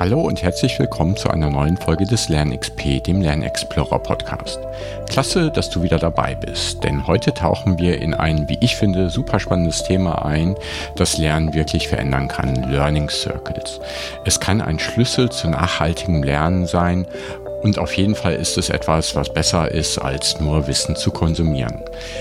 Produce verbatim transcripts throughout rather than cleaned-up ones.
Hallo und herzlich willkommen zu einer neuen Folge des LernXP, dem Lernexplorer Podcast. Klasse, dass du wieder dabei bist, denn heute tauchen wir in ein, wie ich finde, super spannendes Thema ein, das Lernen wirklich verändern kann, Learning Circles. Es kann ein Schlüssel zu nachhaltigem Lernen sein und auf jeden Fall ist es etwas, was besser ist, als nur Wissen zu konsumieren.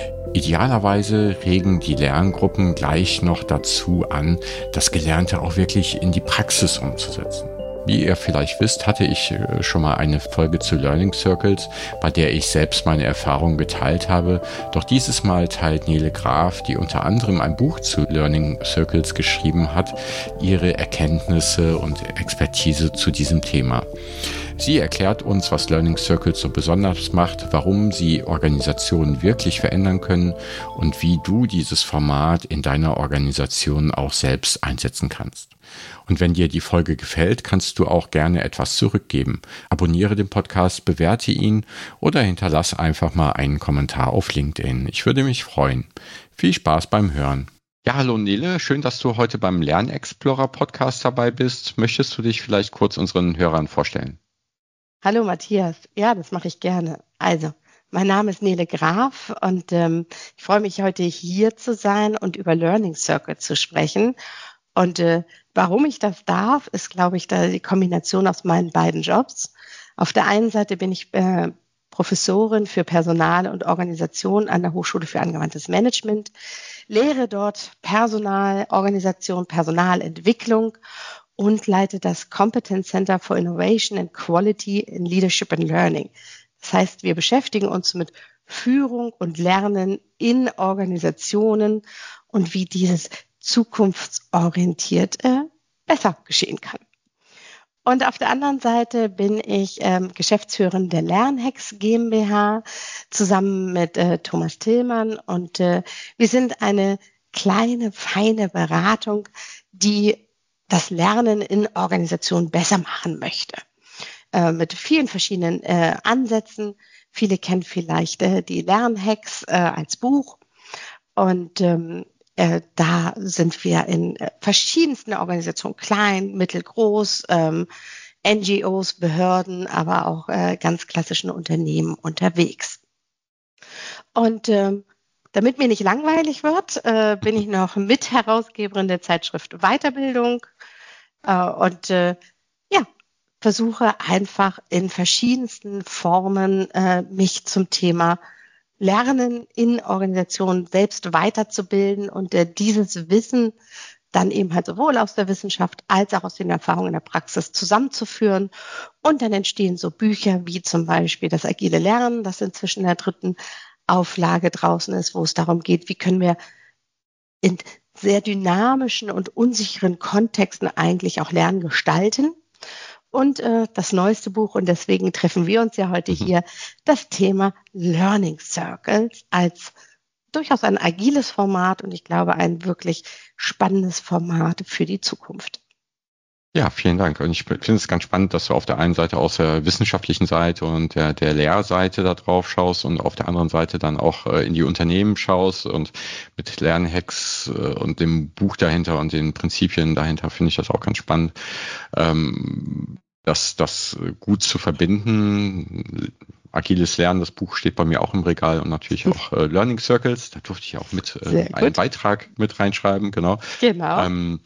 Idealerweise regen die Lerngruppen gleich noch dazu an, das Gelernte auch wirklich in die Praxis umzusetzen. Wie ihr vielleicht wisst, hatte ich schon mal eine Folge zu Learning Circles, bei der ich selbst meine Erfahrungen geteilt habe. Doch dieses Mal teilt Nele Graf, die unter anderem ein Buch zu Learning Circles geschrieben hat, ihre Erkenntnisse und Expertise zu diesem Thema. Sie erklärt uns, was Learning Circles so besonders macht, warum sie Organisationen wirklich verändern können und wie du dieses Format in deiner Organisation auch selbst einsetzen kannst. Und wenn dir die Folge gefällt, kannst du auch gerne etwas zurückgeben. Abonniere den Podcast, bewerte ihn oder hinterlass einfach mal einen Kommentar auf LinkedIn. Ich würde mich freuen. Viel Spaß beim Hören. Ja, hallo Nele, schön, dass du heute beim Lernexplorer Podcast dabei bist. Möchtest du dich vielleicht kurz unseren Hörern vorstellen? Hallo Matthias, ja, das mache ich gerne. Also, mein Name ist Nele Graf und ähm, ich freue mich heute hier zu sein und über Learning Circle zu sprechen. Und äh, warum ich das darf, ist, glaube ich, da die Kombination aus meinen beiden Jobs. Auf der einen Seite bin ich äh, Professorin für Personal und Organisation an der Hochschule für angewandtes Management, lehre dort Personal, Organisation, Personalentwicklung und leite das Competence Center for Innovation and Quality in Leadership and Learning. Das heißt, wir beschäftigen uns mit Führung und Lernen in Organisationen und wie dieses zukunftsorientiert äh, besser geschehen kann. Und auf der anderen Seite bin ich ähm, Geschäftsführerin der LernHacks GmbH zusammen mit äh, Thomas Tillmann und äh, wir sind eine kleine, feine Beratung, die das Lernen in Organisationen besser machen möchte. Äh, mit vielen verschiedenen äh, Ansätzen. Viele kennen vielleicht äh, die Lernhacks äh, als Buch. Und ähm, äh, da sind wir in äh, verschiedensten Organisationen, klein, mittelgroß, ähm, N G Os, Behörden, aber auch äh, ganz klassischen Unternehmen unterwegs. Und ähm, damit mir nicht langweilig wird, äh, bin ich noch Mitherausgeberin der Zeitschrift Weiterbildung äh, und äh, ja, versuche einfach in verschiedensten Formen äh, mich zum Thema Lernen in Organisationen selbst weiterzubilden und äh, dieses Wissen dann eben halt sowohl aus der Wissenschaft als auch aus den Erfahrungen in der Praxis zusammenzuführen. Und dann entstehen so Bücher wie zum Beispiel das agile Lernen, das inzwischen in der dritten Auflage draußen ist, wo es darum geht, wie können wir in sehr dynamischen und unsicheren Kontexten eigentlich auch Lernen gestalten. Und äh, das neueste Buch, und deswegen treffen wir uns ja heute hier, das Thema Learning Circles als durchaus ein agiles Format und ich glaube ein wirklich spannendes Format für die Zukunft. Ja, vielen Dank. Und ich finde es ganz spannend, dass du auf der einen Seite aus der wissenschaftlichen Seite und der, der Lehrseite da drauf schaust und auf der anderen Seite dann auch äh, in die Unternehmen schaust und mit Lernhacks äh, und dem Buch dahinter und den Prinzipien dahinter finde ich das auch ganz spannend, ähm, das, das gut zu verbinden. Agiles Lernen, das Buch steht bei mir auch im Regal und natürlich auch äh, Learning Circles. Da durfte ich auch mit äh, einen Beitrag mit reinschreiben, genau. Genau. Ähm,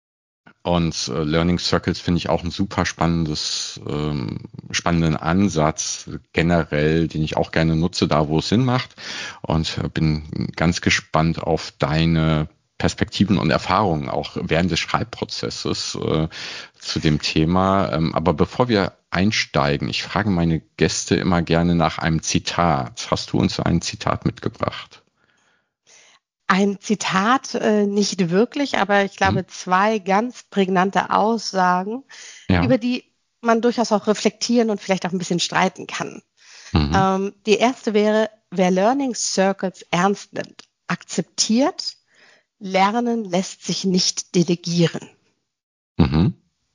Und äh, Learning Circles finde ich auch ein super spannendes, ähm, spannenden Ansatz generell, den ich auch gerne nutze, da wo es Sinn macht. Und äh, bin ganz gespannt auf deine Perspektiven und Erfahrungen auch während des Schreibprozesses äh, zu dem Thema. Ähm, aber bevor wir einsteigen, ich frage meine Gäste immer gerne nach einem Zitat. Hast du uns ein Zitat mitgebracht? Ein Zitat äh, nicht wirklich, aber ich glaube Hm? zwei ganz prägnante Aussagen, Ja. über die man durchaus auch reflektieren und vielleicht auch ein bisschen streiten kann. Mhm. Ähm, die erste wäre, wer Learning Circles ernst nimmt, akzeptiert, Lernen lässt sich nicht delegieren. Mhm.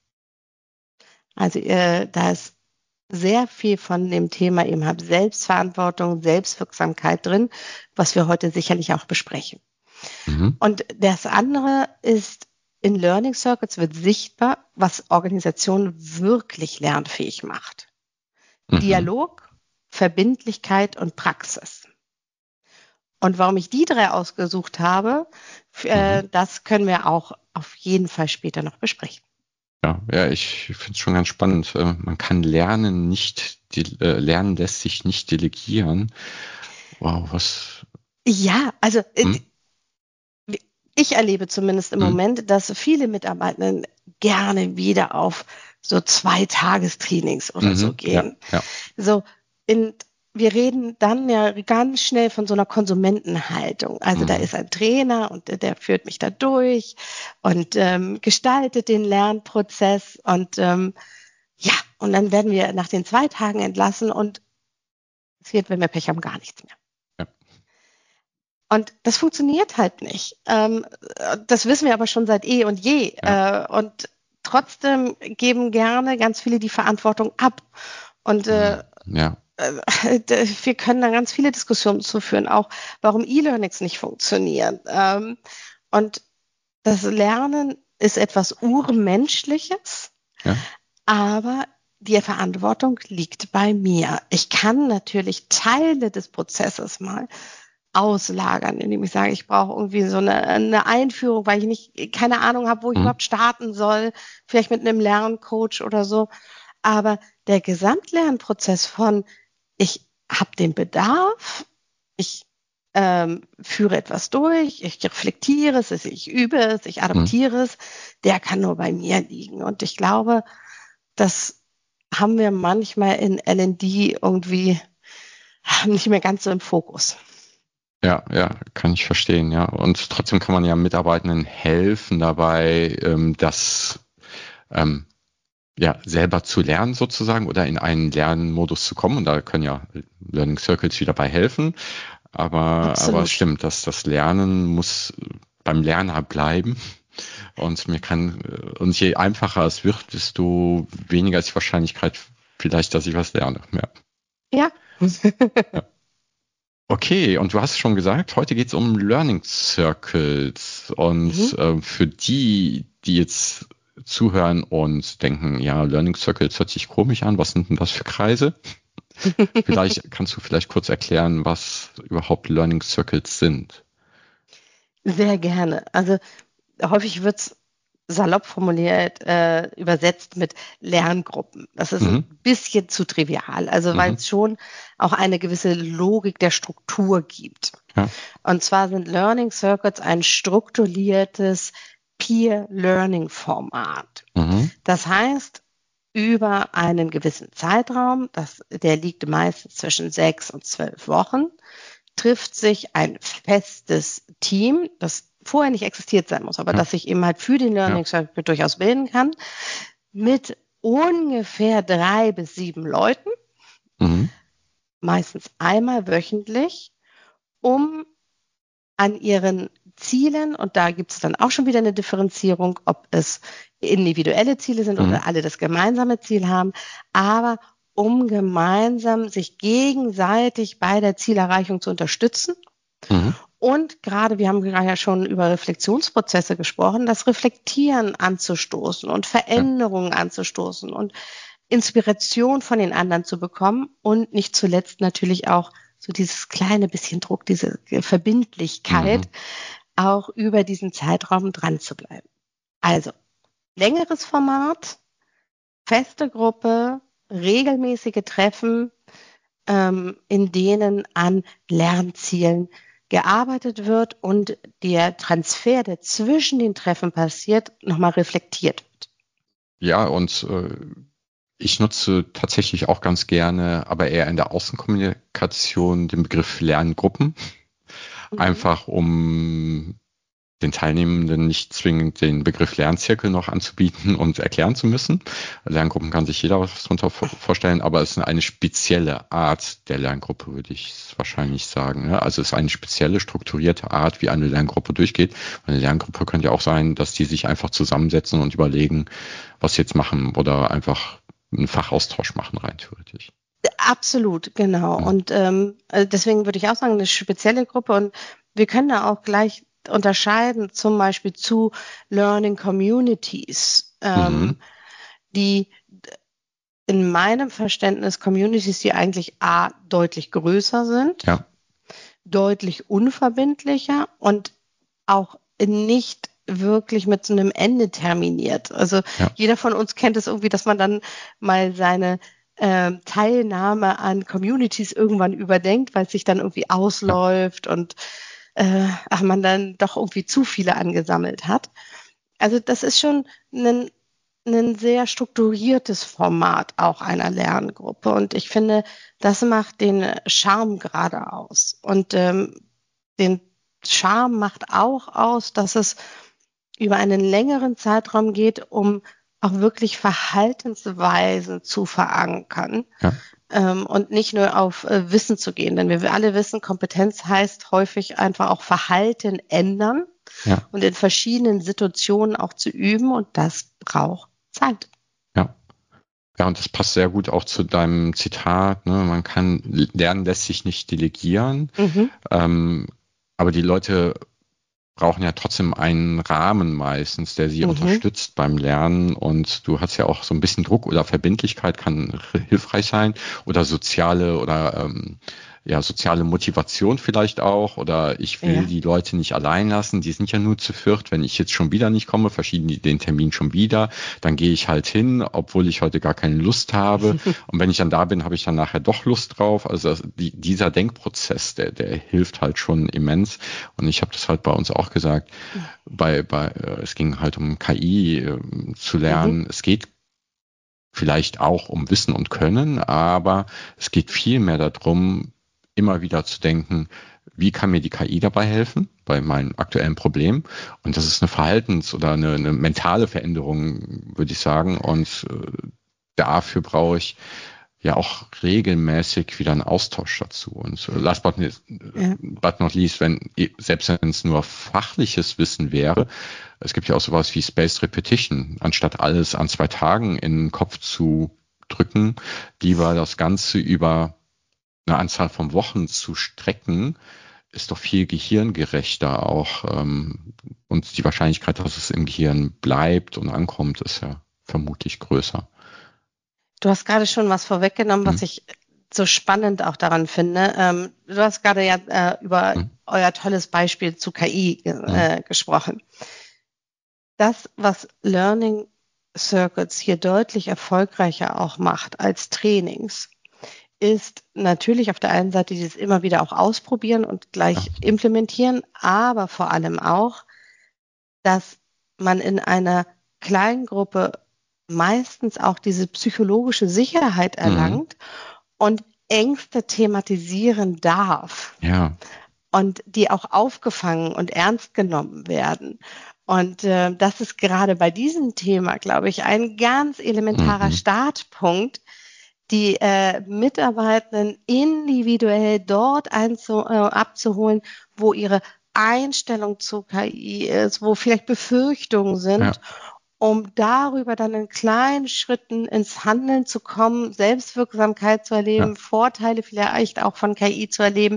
Also äh, da ist sehr viel von dem Thema eben halt Selbstverantwortung, Selbstwirksamkeit drin, was wir heute sicherlich auch besprechen. Mhm. Und das andere ist, in Learning Circles wird sichtbar, was Organisationen wirklich lernfähig macht. Mhm. Dialog, Verbindlichkeit und Praxis. Und warum ich die drei ausgesucht habe, äh, Mhm. das können wir auch auf jeden Fall später noch besprechen. Ja, ja, ich finde es schon ganz spannend. Äh, Man kann lernen nicht, die, äh, lernen lässt sich nicht delegieren. Wow, was? Ja, also äh, Hm? ich erlebe zumindest im Hm? Moment, dass viele Mitarbeitenden gerne wieder auf so zwei Tagestrainings oder so Mhm. Ja, gehen. ja. So, in, wir reden dann ja ganz schnell von so einer Konsumentenhaltung. Also da Mhm. ist ein Trainer und der, der führt mich da durch und ähm, gestaltet den Lernprozess und ähm, ja, und dann werden wir nach den zwei Tagen entlassen und es wird, wenn wir Pech haben, gar nichts mehr. Ja. Und das funktioniert halt nicht. Ähm, das wissen wir aber schon seit eh und je. Ja. Äh, und trotzdem geben gerne ganz viele die Verantwortung ab. Und äh, Mhm. Ja. äh, wir können da ganz viele Diskussionen zu führen, auch warum E-Learnings nicht funktionieren. Ähm, und das Lernen ist etwas Urmenschliches, Ja. aber die Verantwortung liegt bei mir. Ich kann natürlich Teile des Prozesses mal auslagern, indem ich sage, ich brauche irgendwie so eine, eine Einführung, weil ich nicht keine Ahnung habe, wo ich Mhm. überhaupt starten soll, vielleicht mit einem Lerncoach oder so. Aber der Gesamtlernprozess von, ich habe den Bedarf, ich ähm, führe etwas durch, ich reflektiere es, ich übe es, ich Mhm. adaptiere es, der kann nur bei mir liegen. Und ich glaube, das haben wir manchmal in L und D irgendwie nicht mehr ganz so im Fokus. Ja, ja, kann ich verstehen, ja. Und trotzdem kann man ja Mitarbeitenden helfen dabei, ähm, das ähm, ja, selber zu lernen sozusagen oder in einen Lernmodus zu kommen. Und da können ja Learning Circles wieder bei helfen. Aber, aber es Absolut. stimmt, dass das Lernen muss beim Lerner bleiben. Und mir kann, und je einfacher es wird, desto weniger ist die Wahrscheinlichkeit vielleicht, dass ich was lerne. Ja. Ja. Ja. Okay, und du hast schon gesagt, heute geht es um Learning Circles. Und Mhm. äh, für die, die jetzt zuhören und denken, ja, Learning Circles hört sich komisch an, was sind denn das für Kreise? Vielleicht kannst du vielleicht kurz erklären, was überhaupt Learning Circles sind. Sehr gerne. Also häufig wird es salopp formuliert, äh, übersetzt mit Lerngruppen. Das ist Mhm. ein bisschen zu trivial, also weil Mhm. es schon auch eine gewisse Logik der Struktur gibt. Ja. Und zwar sind Learning Circles ein strukturiertes Peer-Learning-Format. Mhm. Das heißt, über einen gewissen Zeitraum, das, der liegt meistens zwischen sechs und zwölf Wochen, trifft sich ein festes Team, das vorher nicht existiert sein muss, aber Ja. das sich eben halt für den Learning Ja. Circle durchaus bilden kann, mit ungefähr drei bis sieben Leuten, Mhm. meistens einmal wöchentlich, um an ihren Zielen, und da gibt es dann auch schon wieder eine Differenzierung, ob es individuelle Ziele sind Mhm. oder alle das gemeinsame Ziel haben, aber um gemeinsam sich gegenseitig bei der Zielerreichung zu unterstützen. Mhm. Und gerade, wir haben ja schon über Reflexionsprozesse gesprochen, das Reflektieren anzustoßen und Veränderungen Ja. anzustoßen und Inspiration von den anderen zu bekommen und nicht zuletzt natürlich auch so dieses kleine bisschen Druck, diese Verbindlichkeit, Mhm. auch über diesen Zeitraum dran zu bleiben. Also längeres Format, feste Gruppe, regelmäßige Treffen, ähm, in denen an Lernzielen gearbeitet wird und der Transfer, der zwischen den Treffen passiert, nochmal reflektiert wird. Ja, und äh, ich nutze tatsächlich auch ganz gerne, aber eher in der Außenkommunikation, den Begriff Lerngruppen. Mhm. Einfach um den Teilnehmenden nicht zwingend den Begriff Lernzirkel noch anzubieten und erklären zu müssen. Lerngruppen kann sich jeder was darunter vorstellen, aber es ist eine spezielle Art der Lerngruppe, würde ich wahrscheinlich sagen. Also es ist eine spezielle, strukturierte Art, wie eine Lerngruppe durchgeht. Eine Lerngruppe könnte ja auch sein, dass die sich einfach zusammensetzen und überlegen, was sie jetzt machen oder einfach einen Fachaustausch machen, rein theoretisch. Absolut, genau. Mhm. Und ähm, also deswegen würde ich auch sagen, eine spezielle Gruppe. Und wir können da auch gleich unterscheiden zum Beispiel zu Learning Communities, ähm, Mhm. die in meinem Verständnis Communities, die eigentlich A, deutlich größer sind, Ja. deutlich unverbindlicher und auch nicht wirklich mit so einem Ende terminiert. Also Ja. jeder von uns kennt es irgendwie, dass man dann mal seine ähm, Teilnahme an Communities irgendwann überdenkt, weil es sich dann irgendwie ausläuft und äh, ach, man dann doch irgendwie zu viele angesammelt hat. Also das ist schon ein ein sehr strukturiertes Format auch einer Lerngruppe. Und ich finde, das macht den Charme gerade aus. Und ähm, den Charme macht auch aus, dass es über einen längeren Zeitraum geht, um auch wirklich Verhaltensweisen zu verankern. Ja. Ähm, und nicht nur auf äh, Wissen zu gehen. Denn wir alle wissen, Kompetenz heißt häufig einfach auch Verhalten ändern Ja. und in verschiedenen Situationen auch zu üben. Und das braucht Zeit. Ja. Ja, und das passt sehr gut auch zu deinem Zitat, ne? Man kann, Lernen lässt sich nicht delegieren, Mhm. ähm, aber die Leute brauchen ja trotzdem einen Rahmen meistens, der sie Mhm. unterstützt beim Lernen. Und du hast ja auch so ein bisschen Druck oder Verbindlichkeit kann hilfreich sein oder soziale oder ähm, ja soziale Motivation vielleicht auch. Oder ich will Ja. die Leute nicht allein lassen. Die sind ja nur zu viert. Wenn ich jetzt schon wieder nicht komme, verschieben die den Termin schon wieder. Dann gehe ich halt hin, obwohl ich heute gar keine Lust habe. Und wenn ich dann da bin, habe ich dann nachher doch Lust drauf. Also die, dieser Denkprozess, der, der hilft halt schon immens. Und ich habe das halt bei uns auch gesagt, bei, bei, äh, es ging halt um K I äh, zu lernen. Mhm. Es geht vielleicht auch um Wissen und Können, aber es geht viel mehr darum, immer wieder zu denken, wie kann mir die K I dabei helfen bei meinem aktuellen Problem? Und das ist eine Verhaltens- oder eine, eine mentale Veränderung, würde ich sagen. Und äh, dafür brauche ich ja auch regelmäßig wieder einen Austausch dazu. Und äh, last but not, ja. but not least, wenn, selbst wenn es nur fachliches Wissen wäre, es gibt ja auch sowas wie Spaced Repetition, anstatt alles an zwei Tagen in den Kopf zu drücken, lieber das Ganze über eine Anzahl von Wochen zu strecken, ist doch viel gehirngerechter auch. Ähm, und die Wahrscheinlichkeit, dass es im Gehirn bleibt und ankommt, ist ja vermutlich größer. Du hast gerade schon was vorweggenommen, was hm. ich so spannend auch daran finde. Ähm, du hast gerade ja äh, über hm. euer tolles Beispiel zu K I äh, hm. gesprochen. Das, was Learning Circuits hier deutlich erfolgreicher auch macht als Trainings, ist natürlich auf der einen Seite dieses immer wieder auch ausprobieren und gleich ja. implementieren, aber vor allem auch, dass man in einer kleinen Gruppe meistens auch diese psychologische Sicherheit erlangt mhm. und Ängste thematisieren darf. Ja. Und die auch aufgefangen und ernst genommen werden. Und äh, das ist gerade bei diesem Thema, glaube ich, ein ganz elementarer mhm. Startpunkt, die äh, Mitarbeitenden individuell dort einzu, äh, abzuholen, wo ihre Einstellung zu K I ist, wo vielleicht Befürchtungen sind, ja. um darüber dann in kleinen Schritten ins Handeln zu kommen, Selbstwirksamkeit zu erleben, ja. Vorteile vielleicht auch von K I zu erleben.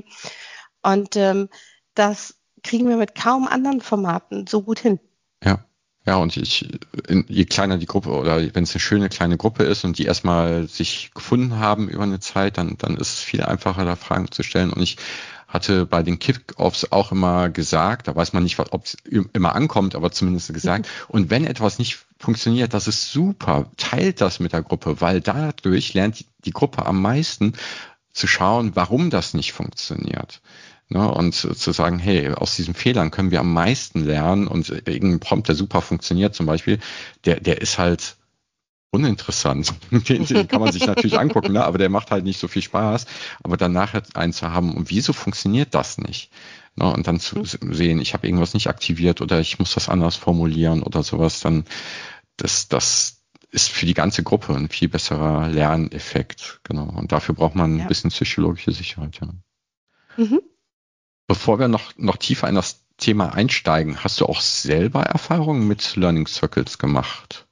Und ähm, das kriegen wir mit kaum anderen Formaten so gut hin. Ja. Ja, und ich, in, je kleiner die Gruppe oder wenn es eine schöne kleine Gruppe ist und die erstmal sich gefunden haben über eine Zeit, dann, dann ist es viel einfacher, da Fragen zu stellen. Und ich hatte bei den Kick-Offs auch immer gesagt, da weiß man nicht, ob es immer ankommt, aber zumindest gesagt, mhm. und wenn etwas nicht funktioniert, das ist super, teilt das mit der Gruppe, weil dadurch lernt die, die Gruppe am meisten zu schauen, warum das nicht funktioniert. Ne, und zu sagen, hey, aus diesen Fehlern können wir am meisten lernen und irgendein Prompt, der super funktioniert zum Beispiel, der, der ist halt uninteressant. Den, den kann man sich natürlich angucken, ne, aber der macht halt nicht so viel Spaß. Aber dann nachher einen zu haben, und wieso funktioniert das nicht? Ne, und dann zu sehen, ich habe irgendwas nicht aktiviert oder ich muss das anders formulieren oder sowas, dann das, das ist für die ganze Gruppe ein viel besserer Lerneffekt. Genau. Und dafür braucht man ein ja. bisschen psychologische Sicherheit. Ja. Mhm. Bevor wir noch, noch tiefer in das Thema einsteigen, hast du auch selber Erfahrungen mit Learning Circles gemacht?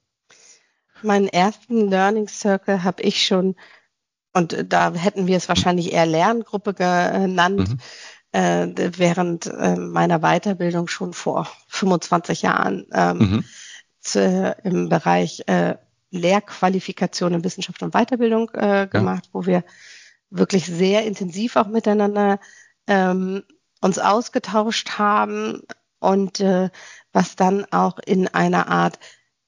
Meinen ersten Learning Circle habe ich schon, und da hätten wir es wahrscheinlich eher Lerngruppe genannt, mhm. äh, während äh, meiner Weiterbildung schon vor fünfundzwanzig Jahren ähm, Mhm. zu, im Bereich äh, Lehrqualifikation in Wissenschaft und Weiterbildung äh, gemacht, ja. wo wir wirklich sehr intensiv auch miteinander ähm, uns ausgetauscht haben und äh, was dann auch in einer Art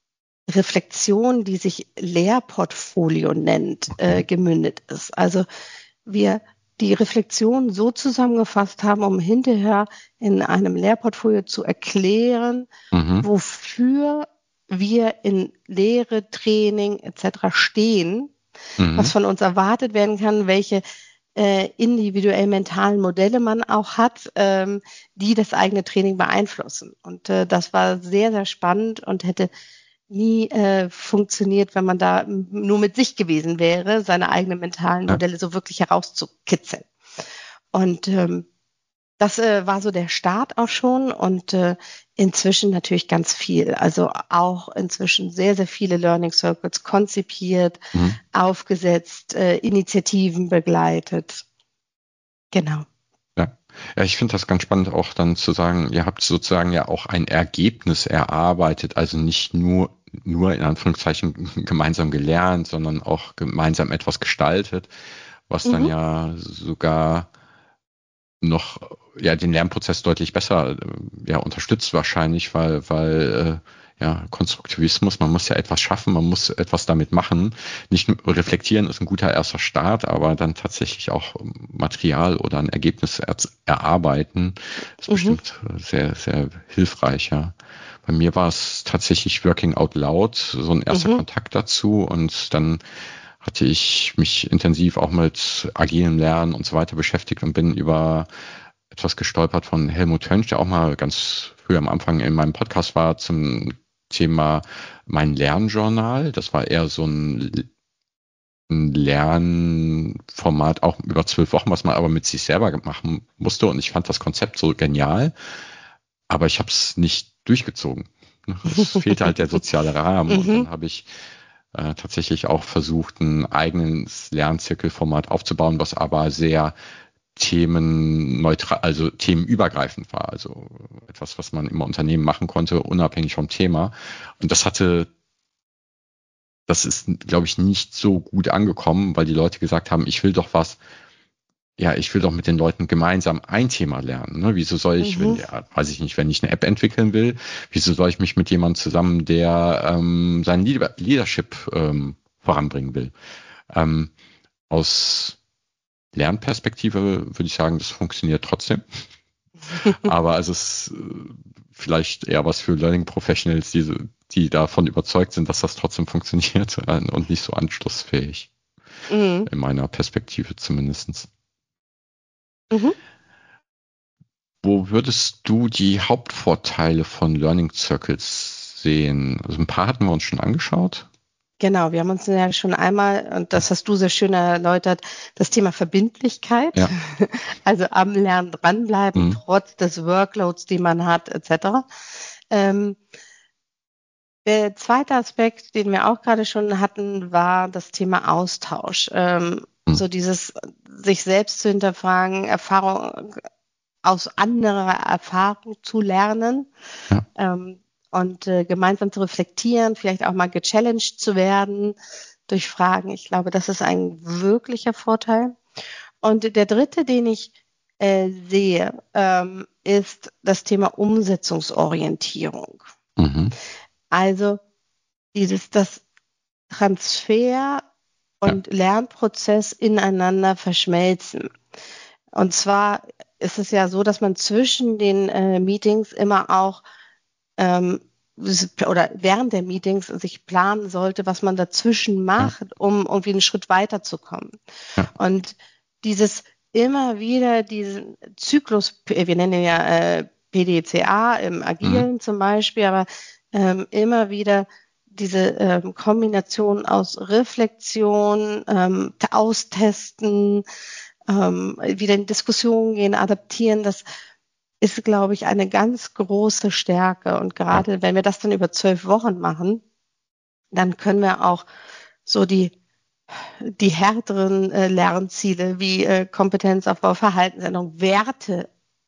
Reflexion, die sich Lehrportfolio nennt, äh, gemündet ist. Also wir die Reflexion so zusammengefasst haben, um hinterher in einem Lehrportfolio zu erklären, mhm. wofür wir in Lehre, Training et cetera stehen, mhm. was von uns erwartet werden kann, welche äh, individuell mentalen Modelle man auch hat, ähm, die das eigene Training beeinflussen. Und äh, das war sehr, sehr spannend und hätte nie äh, funktioniert, wenn man da nur mit sich gewesen wäre, seine eigenen mentalen Modelle ja. so wirklich herauszukitzeln. Und ähm, das äh, war so der Start auch schon und äh, inzwischen natürlich ganz viel. Also auch inzwischen sehr, sehr viele Learning Circles konzipiert, mhm. aufgesetzt, äh, Initiativen begleitet. Genau. Ja, ja, ich finde das ganz spannend auch dann zu sagen, ihr habt sozusagen ja auch ein Ergebnis erarbeitet, also nicht nur nur in Anführungszeichen gemeinsam gelernt, sondern auch gemeinsam etwas gestaltet, was mhm. dann ja sogar noch ja den Lernprozess deutlich besser ja unterstützt wahrscheinlich, weil weil äh, ja Konstruktivismus, man muss ja etwas schaffen, man muss etwas damit machen. Nicht nur reflektieren ist ein guter erster Start, aber dann tatsächlich auch Material oder ein Ergebnis er, erarbeiten ist mhm. bestimmt sehr sehr hilfreich, ja. Bei mir war es tatsächlich Working Out Loud, so ein erster mhm. Kontakt dazu und dann hatte ich mich intensiv auch mit agilem Lernen und so weiter beschäftigt und bin über etwas gestolpert von Helmut Hönsch, der auch mal ganz früh am Anfang in meinem Podcast war, zum Thema mein Lernjournal. Das war eher so ein, ein Lernformat, auch über zwölf Wochen, was man aber mit sich selber machen musste. Und ich fand das Konzept so genial, aber ich habe es nicht durchgezogen. Es fehlte halt der soziale Rahmen. Und dann habe ich äh, tatsächlich auch versucht, ein eigenes Lernzirkelformat aufzubauen, was aber sehr themenneutral, also themenübergreifend war. Also etwas, was man im Unternehmen machen konnte, unabhängig vom Thema. Und das hatte, das ist, glaube ich, nicht so gut angekommen, weil die Leute gesagt haben, ich will doch was, ja, ich will doch mit den Leuten gemeinsam ein Thema lernen. Ne? Wieso soll ich, mhm. wenn, ja, weiß ich nicht, wenn ich eine App entwickeln will, wieso soll ich mich mit jemandem zusammen, der ähm, sein Leadership ähm, voranbringen will? Ähm, aus Lernperspektive würde ich sagen, das funktioniert trotzdem. Aber es ist vielleicht eher was für Learning Professionals, die, die davon überzeugt sind, dass das trotzdem funktioniert und nicht so anschlussfähig. Mhm. In meiner Perspektive zumindest. Mhm. Wo würdest du die Hauptvorteile von Learning Circles sehen? Also ein paar hatten wir uns schon angeschaut. Genau, wir haben uns ja schon einmal, und das hast du sehr schön erläutert, das Thema Verbindlichkeit, ja. Also am Lernen dranbleiben, mhm. trotz des Workloads, die man hat, et cetera. Ähm, der zweite Aspekt, den wir auch gerade schon hatten, war das Thema Austausch. Ähm, mhm. So dieses sich selbst zu hinterfragen, Erfahrung aus anderer Erfahrung zu lernen. Ja. Ähm, und äh, gemeinsam zu reflektieren, vielleicht auch mal gechallenged zu werden durch Fragen. Ich glaube, das ist ein wirklicher Vorteil. Und der dritte, den ich äh, sehe, ähm, ist das Thema Umsetzungsorientierung. Mhm. Also dieses, das Transfer und ja. Lernprozess ineinander verschmelzen. Und zwar ist es ja so, dass man zwischen den äh, Meetings immer auch ähm, oder während der Meetings sich planen sollte, was man dazwischen macht, ja. um irgendwie einen Schritt weiterzukommen. Ja. Und dieses immer wieder diesen Zyklus, wir nennen ihn ja äh, P D C A im Agilen mhm. zum Beispiel, aber ähm, immer wieder diese ähm, Kombination aus Reflexion, ähm, Austesten, ähm, wieder in Diskussionen gehen, adaptieren, das ist, glaube ich, eine ganz große Stärke. Und gerade ja. wenn wir das dann über zwölf Wochen machen, dann können wir auch so die, die härteren äh, Lernziele wie äh, Kompetenzaufbau, Verhaltensänderung, Werte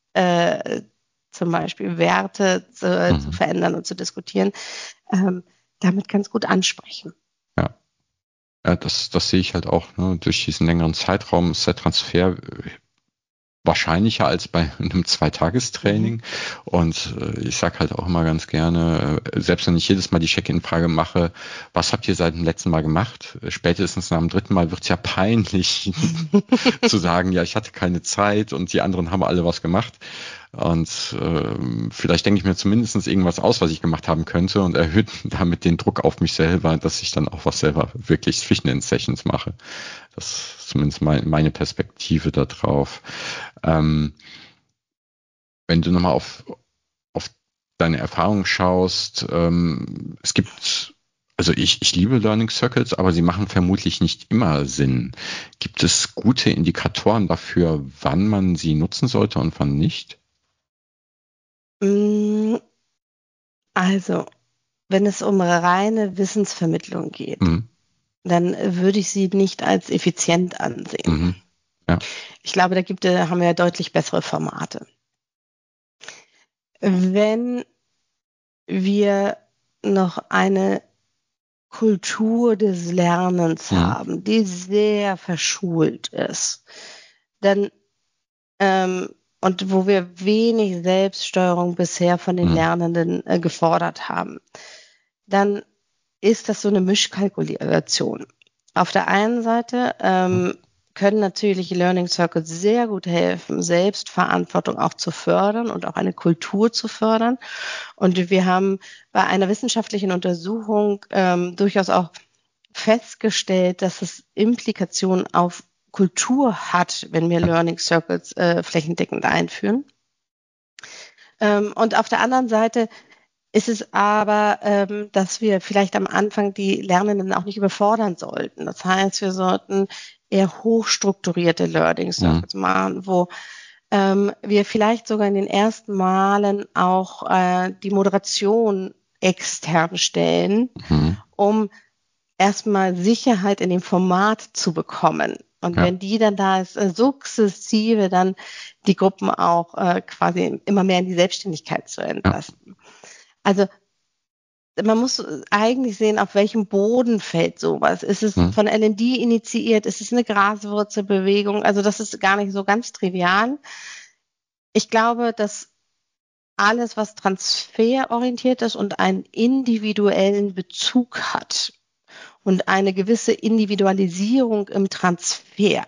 äh, zum Beispiel Werte zu, mhm. zu verändern und zu diskutieren, ähm, damit ganz gut ansprechen. Ja, ja das, das sehe ich halt auch. Ne? Durch diesen längeren Zeitraum ist der Transfer wahrscheinlicher als bei einem Zweitagestraining. Mhm. Und äh, ich sage halt auch immer ganz gerne, äh, selbst wenn ich jedes Mal die Check-in-Frage mache, was habt ihr seit dem letzten Mal gemacht? Spätestens nach dem dritten Mal wird es ja peinlich zu sagen, ja, ich hatte keine Zeit und die anderen haben alle was gemacht. Und äh, vielleicht denke ich mir zumindest irgendwas aus, was ich gemacht haben könnte und erhöht damit den Druck auf mich selber, dass ich dann auch was selber wirklich zwischen den Sessions mache. Das ist zumindest mein, meine Perspektive da drauf. Ähm, wenn du nochmal auf, auf deine Erfahrung schaust, ähm, es gibt, also ich, ich liebe Learning Circles, aber sie machen vermutlich nicht immer Sinn. Gibt es gute Indikatoren dafür, wann man sie nutzen sollte und wann nicht? Also, wenn es um reine Wissensvermittlung geht, mhm. dann würde ich sie nicht als effizient ansehen. Mhm. Ja. Ich glaube, da gibt, haben wir ja deutlich bessere Formate. Wenn wir noch eine Kultur des Lernens mhm. haben, die sehr verschult ist, dann ähm, und wo wir wenig Selbststeuerung bisher von den mhm. Lernenden äh, gefordert haben, dann ist das so eine Mischkalkulation. Auf der einen Seite ähm, können natürlich Learning Circles sehr gut helfen, Selbstverantwortung auch zu fördern und auch eine Kultur zu fördern. Und wir haben bei einer wissenschaftlichen Untersuchung ähm, durchaus auch festgestellt, dass es Implikationen auf Kultur hat, wenn wir Learning Circles äh, flächendeckend einführen. Ähm, und auf der anderen Seite ist es aber, ähm, dass wir vielleicht am Anfang die Lernenden auch nicht überfordern sollten. Das heißt, wir sollten eher hochstrukturierte Learning Circles mhm. machen, wo ähm, wir vielleicht sogar in den ersten Malen auch äh, die Moderation extern stellen, mhm. um erstmal Sicherheit in dem Format zu bekommen. Und ja. wenn die dann da ist, äh, sukzessive dann die Gruppen auch äh, quasi immer mehr in die Selbstständigkeit zu entlassen. Ja. Also man muss eigentlich sehen, auf welchem Boden fällt sowas. Ist es hm. von L and D initiiert? Ist es eine Graswurzelbewegung? Also das ist gar nicht so ganz trivial. Ich glaube, dass alles, was transferorientiert ist und einen individuellen Bezug hat und eine gewisse Individualisierung im Transfer,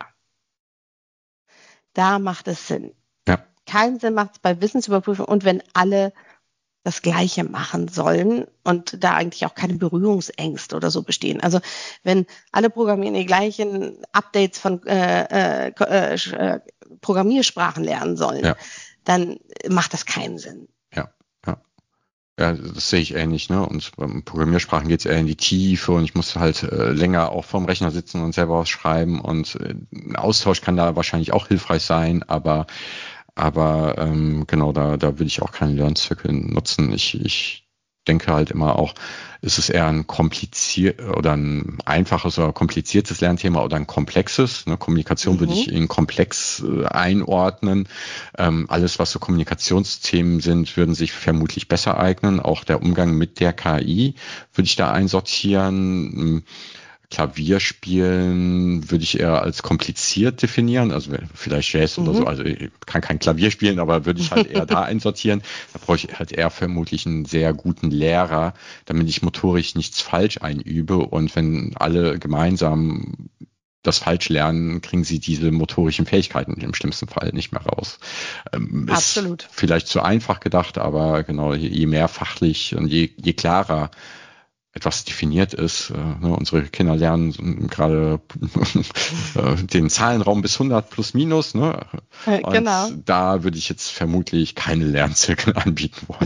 da macht es Sinn. Ja. Keinen Sinn macht es bei Wissensüberprüfung und wenn alle das Gleiche machen sollen und da eigentlich auch keine Berührungsängste oder so bestehen. Also wenn alle Programmierer die gleichen Updates von äh, äh, äh, Programmiersprachen lernen sollen, ja. dann macht das keinen Sinn. Ja, ja. Ja, das sehe ich ähnlich, ne? Und beim Programmiersprachen geht es eher in die Tiefe und ich muss halt äh, länger auch vorm Rechner sitzen und selber was schreiben und äh, ein Austausch kann da wahrscheinlich auch hilfreich sein, aber Aber ähm, genau, da, da will ich auch keinen Learn Circle nutzen. Ich, ich denke halt immer auch, ist es eher ein kompliziert oder ein einfaches oder kompliziertes Lernthema oder ein komplexes. Ne? Kommunikation mhm. würde ich in komplex äh, einordnen. Ähm, alles, was so Kommunikationsthemen sind, würden sich vermutlich besser eignen. Auch der Umgang mit der K I würde ich da einsortieren. Klavierspielen würde ich eher als kompliziert definieren, also vielleicht Jazz mhm. oder so, also ich kann kein Klavier spielen, aber würde ich halt eher da einsortieren. Da brauche ich halt eher vermutlich einen sehr guten Lehrer, damit ich motorisch nichts falsch einübe und wenn alle gemeinsam das falsch lernen, kriegen sie diese motorischen Fähigkeiten im schlimmsten Fall nicht mehr raus. Ähm, Absolut. Ist vielleicht zu einfach gedacht, aber genau, je, je mehr fachlich und je, je klarer etwas definiert ist. Äh, ne, unsere Kinder lernen gerade äh, den Zahlenraum bis hundert plus minus. Ne? Und genau. Da würde ich jetzt vermutlich keine Lernzirkel anbieten wollen.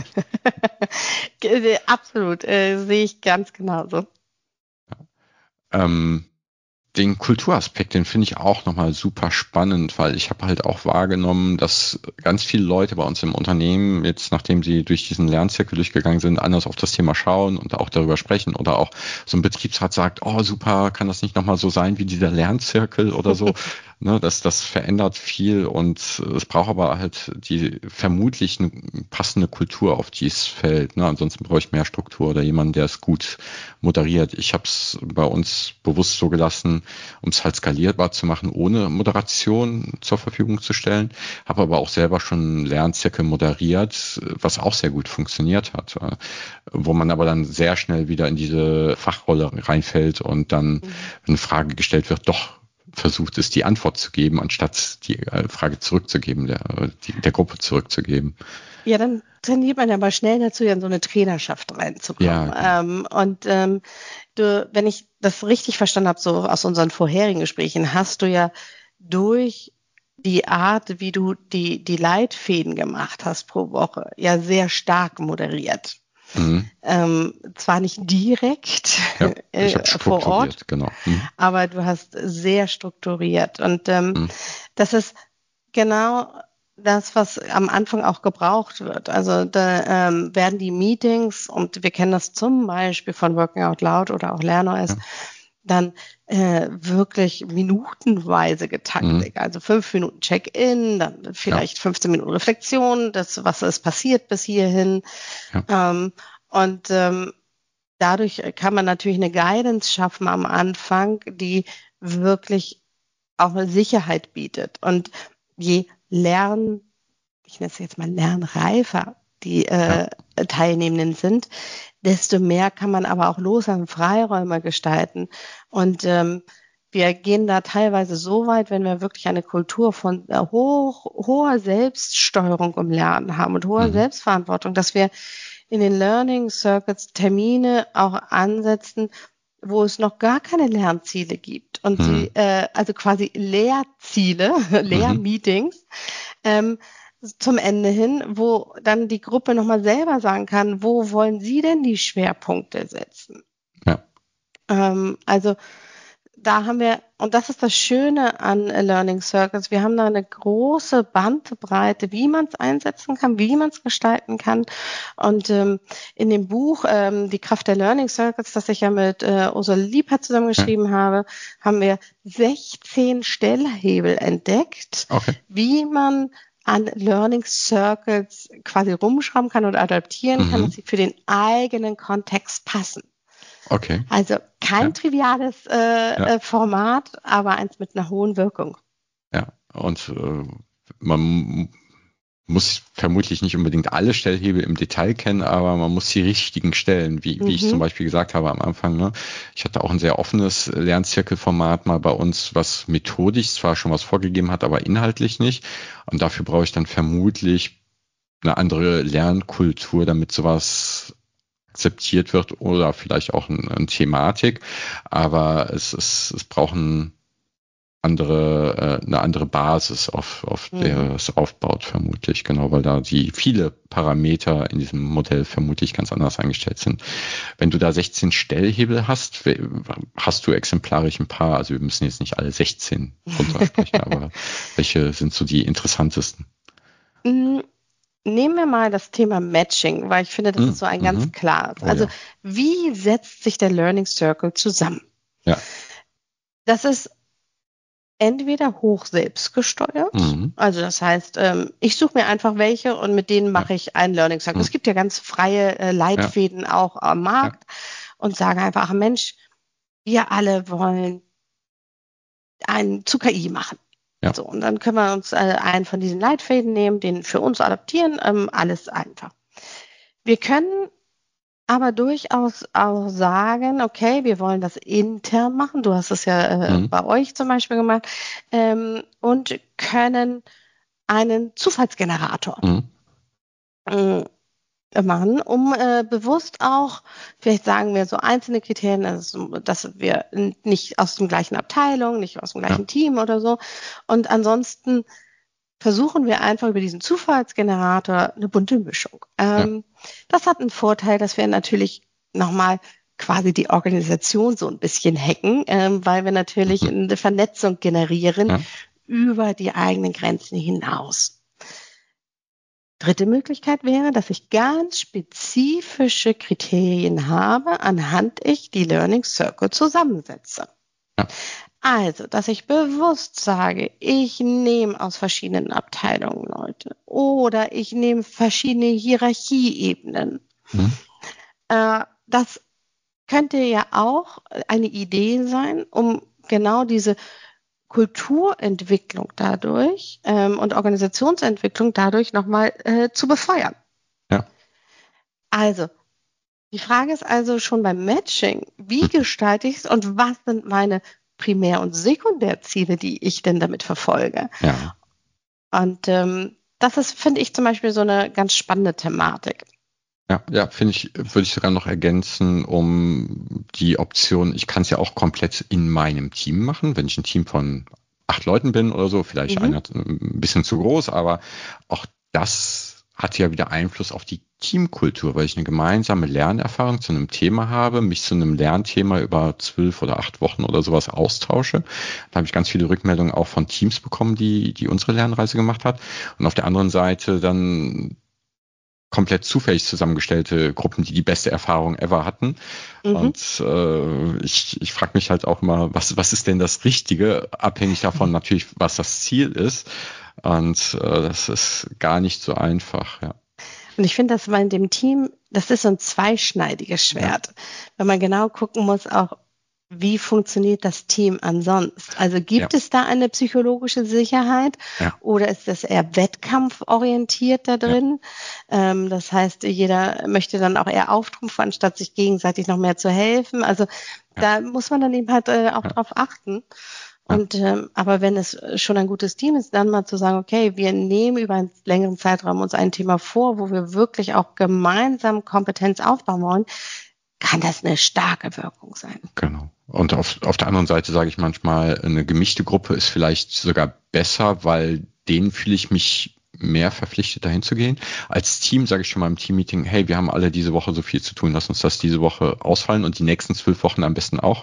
Absolut, äh, sehe ich ganz genauso. Ja. Ähm, Den Kulturaspekt, den finde ich auch nochmal super spannend, weil ich habe halt auch wahrgenommen, dass ganz viele Leute bei uns im Unternehmen jetzt, nachdem sie durch diesen Lernzirkel durchgegangen sind, anders auf das Thema schauen und auch darüber sprechen oder auch so ein Betriebsrat sagt, oh super, kann das nicht nochmal so sein wie dieser Lernzirkel oder so. Ne, das, das verändert viel und es braucht aber halt die vermutlich eine passende Kultur, auf die es fällt. Ne? Ansonsten brauche ich mehr Struktur oder jemanden, der es gut moderiert. Ich habe es bei uns bewusst so gelassen, um es halt skalierbar zu machen, ohne Moderation zur Verfügung zu stellen. Habe aber auch selber schon einen Lernzirkel moderiert, was auch sehr gut funktioniert hat. Wo man aber dann sehr schnell wieder in diese Fachrolle reinfällt und dann, mhm. wenn eine Frage gestellt wird, doch versucht es, die Antwort zu geben, anstatt die Frage zurückzugeben, der, die, der Gruppe zurückzugeben. Ja, dann tendiert man ja mal schnell dazu, ja in so eine Trainerschaft reinzukommen. Ja. Ähm, und ähm, du, wenn ich das richtig verstanden habe, so aus unseren vorherigen Gesprächen, hast du ja durch die Art, wie du die, die Leitfäden gemacht hast pro Woche, ja sehr stark moderiert. Mhm. Ähm, zwar nicht direkt ja, ich hab äh, vor Ort, genau. Mhm. aber du hast sehr strukturiert. Und ähm, mhm. das ist genau das, was am Anfang auch gebraucht wird. Also da ähm, werden die Meetings, und wir kennen das zum Beispiel von Working Out Loud oder auch LernOS, ja. dann äh, wirklich minutenweise getaktet. Mhm. Also fünf Minuten Check-in, dann vielleicht ja. fünfzehn Minuten Reflexion, das, was ist passiert bis hierhin. Ja. Ähm, und ähm, dadurch kann man natürlich eine Guidance schaffen am Anfang, die wirklich auch eine Sicherheit bietet. Und je lern, ich nenne es jetzt mal lernreifer, die äh, ja. Teilnehmenden sind, desto mehr kann man aber auch loslassen, Freiräume gestalten. Und ähm, wir gehen da teilweise so weit, wenn wir wirklich eine Kultur von äh, hoch, hoher Selbststeuerung im Lernen haben und hoher mhm. Selbstverantwortung, dass wir in den Learning Circuits Termine auch ansetzen, wo es noch gar keine Lernziele gibt und mhm. sie, äh, also quasi Lehrziele, Lehrmeetings, ähm, zum Ende hin, wo dann die Gruppe nochmal selber sagen kann, wo wollen sie denn die Schwerpunkte setzen? Ja. Ähm, also da haben wir, und das ist das Schöne an Learning Circles, wir haben da eine große Bandbreite, wie man es einsetzen kann, wie man es gestalten kann. Und ähm, in dem Buch ähm, Die Kraft der Learning Circles, das ich ja mit äh, Ursula Liebhardt zusammengeschrieben ja. habe, haben wir sechzehn Stellhebel entdeckt, okay. wie man an Learning Circles quasi rumschrauben kann und adaptieren mhm. kann, dass sie für den eigenen Kontext passen. Okay. Also kein ja. triviales äh, ja. Format, aber eins mit einer hohen Wirkung. Ja, und äh, man muss vermutlich nicht unbedingt alle Stellhebel im Detail kennen, aber man muss die richtigen Stellen, wie, mhm. wie ich zum Beispiel gesagt habe am Anfang. Ne? Ich hatte auch ein sehr offenes Lernzirkelformat mal bei uns, was methodisch zwar schon was vorgegeben hat, aber inhaltlich nicht. Und dafür brauche ich dann vermutlich eine andere Lernkultur, damit sowas akzeptiert wird oder vielleicht auch eine, eine Thematik, aber es, es, es brauchen andere, eine andere Basis, auf, auf mhm. der es aufbaut, vermutlich, genau, weil da die viele Parameter in diesem Modell vermutlich ganz anders eingestellt sind. Wenn du da sechzehn Stellhebel hast, hast du exemplarisch ein paar, also wir müssen jetzt nicht alle sechzehn runtersprechen, aber welche sind so die interessantesten? Mhm. Nehmen wir mal das Thema Matching, weil ich finde, das mhm. ist so ein ganz klares. Oh, also ja. wie setzt sich der Learning Circle zusammen? Ja. Das ist entweder hoch selbstgesteuert, mhm. also das heißt, ähm, ich suche mir einfach welche und mit denen mache ja. ich einen Learning Circle. Mhm. Es gibt ja ganz freie äh, Leitfäden ja. auch am Markt ja. und sagen einfach, Mensch, wir alle wollen einen zu K I machen. Ja. So, und dann können wir uns äh, einen von diesen Leitfäden nehmen, den für uns adaptieren, ähm, alles einfach. Wir können aber durchaus auch sagen, okay, wir wollen das intern machen, du hast es ja äh, mhm. bei euch zum Beispiel gemacht, ähm, und können einen Zufallsgenerator mhm. äh, machen, um äh, bewusst auch, vielleicht sagen wir so einzelne Kriterien, also, dass wir nicht aus dem gleichen Abteilung, nicht aus dem gleichen ja. Team oder so. Und ansonsten versuchen wir einfach über diesen Zufallsgenerator eine bunte Mischung. Ähm, ja. Das hat einen Vorteil, dass wir natürlich nochmal quasi die Organisation so ein bisschen hacken, ähm, weil wir natürlich mhm. eine Vernetzung generieren ja. über die eigenen Grenzen hinaus. Dritte Möglichkeit wäre, dass ich ganz spezifische Kriterien habe, anhand ich die Learning Circle zusammensetze. Ja. Also, dass ich bewusst sage, ich nehme aus verschiedenen Abteilungen Leute oder ich nehme verschiedene Hierarchieebenen. Mhm. Äh, das könnte ja auch eine Idee sein, um genau diese Kulturentwicklung dadurch ähm, und Organisationsentwicklung dadurch nochmal äh, zu befeuern. Ja. Also, die Frage ist also schon beim Matching, wie gestalte ich es und was sind meine Primär- und Sekundärziele, die ich denn damit verfolge? Ja. Und ähm, das ist, finde ich, zum Beispiel so eine ganz spannende Thematik. Ja, ja, finde ich, würde ich sogar noch ergänzen, um die Option, ich kann es ja auch komplett in meinem Team machen, wenn ich ein Team von acht Leuten bin oder so, vielleicht mhm. einer ein bisschen zu groß, aber auch das hat ja wieder Einfluss auf die Teamkultur, weil ich eine gemeinsame Lernerfahrung zu einem Thema habe, mich zu einem Lernthema über zwölf oder acht Wochen oder sowas austausche. Da habe ich ganz viele Rückmeldungen auch von Teams bekommen, die, die unsere Lernreise gemacht hat. Und auf der anderen Seite dann komplett zufällig zusammengestellte Gruppen, die die beste Erfahrung ever hatten. Mhm. Und äh, ich, ich frage mich halt auch immer, was, was ist denn das Richtige? Abhängig davon natürlich, was das Ziel ist. Und äh, das ist gar nicht so einfach, ja. Und ich finde, dass man in dem Team, das ist so ein zweischneidiges Schwert, ja. Wenn man genau gucken muss, auch wie funktioniert das Team ansonsten? Also gibt ja. es da eine psychologische Sicherheit ja. oder ist das eher wettkampforientiert da drin? Ja. Ähm, das heißt, jeder möchte dann auch eher auftrumpfen, anstatt sich gegenseitig noch mehr zu helfen. Also ja. da muss man dann eben halt äh, auch ja. drauf achten. Und ähm, aber wenn es schon ein gutes Team ist, dann mal zu sagen, okay, wir nehmen über einen längeren Zeitraum uns ein Thema vor, wo wir wirklich auch gemeinsam Kompetenz aufbauen wollen, kann das eine starke Wirkung sein. Genau. Und auf, auf der anderen Seite sage ich manchmal, eine gemischte Gruppe ist vielleicht sogar besser, weil denen fühle ich mich mehr verpflichtet, dahin zu gehen. Als Team sage ich schon mal im Teammeeting, hey, wir haben alle diese Woche so viel zu tun, lass uns das diese Woche ausfallen und die nächsten zwölf Wochen am besten auch.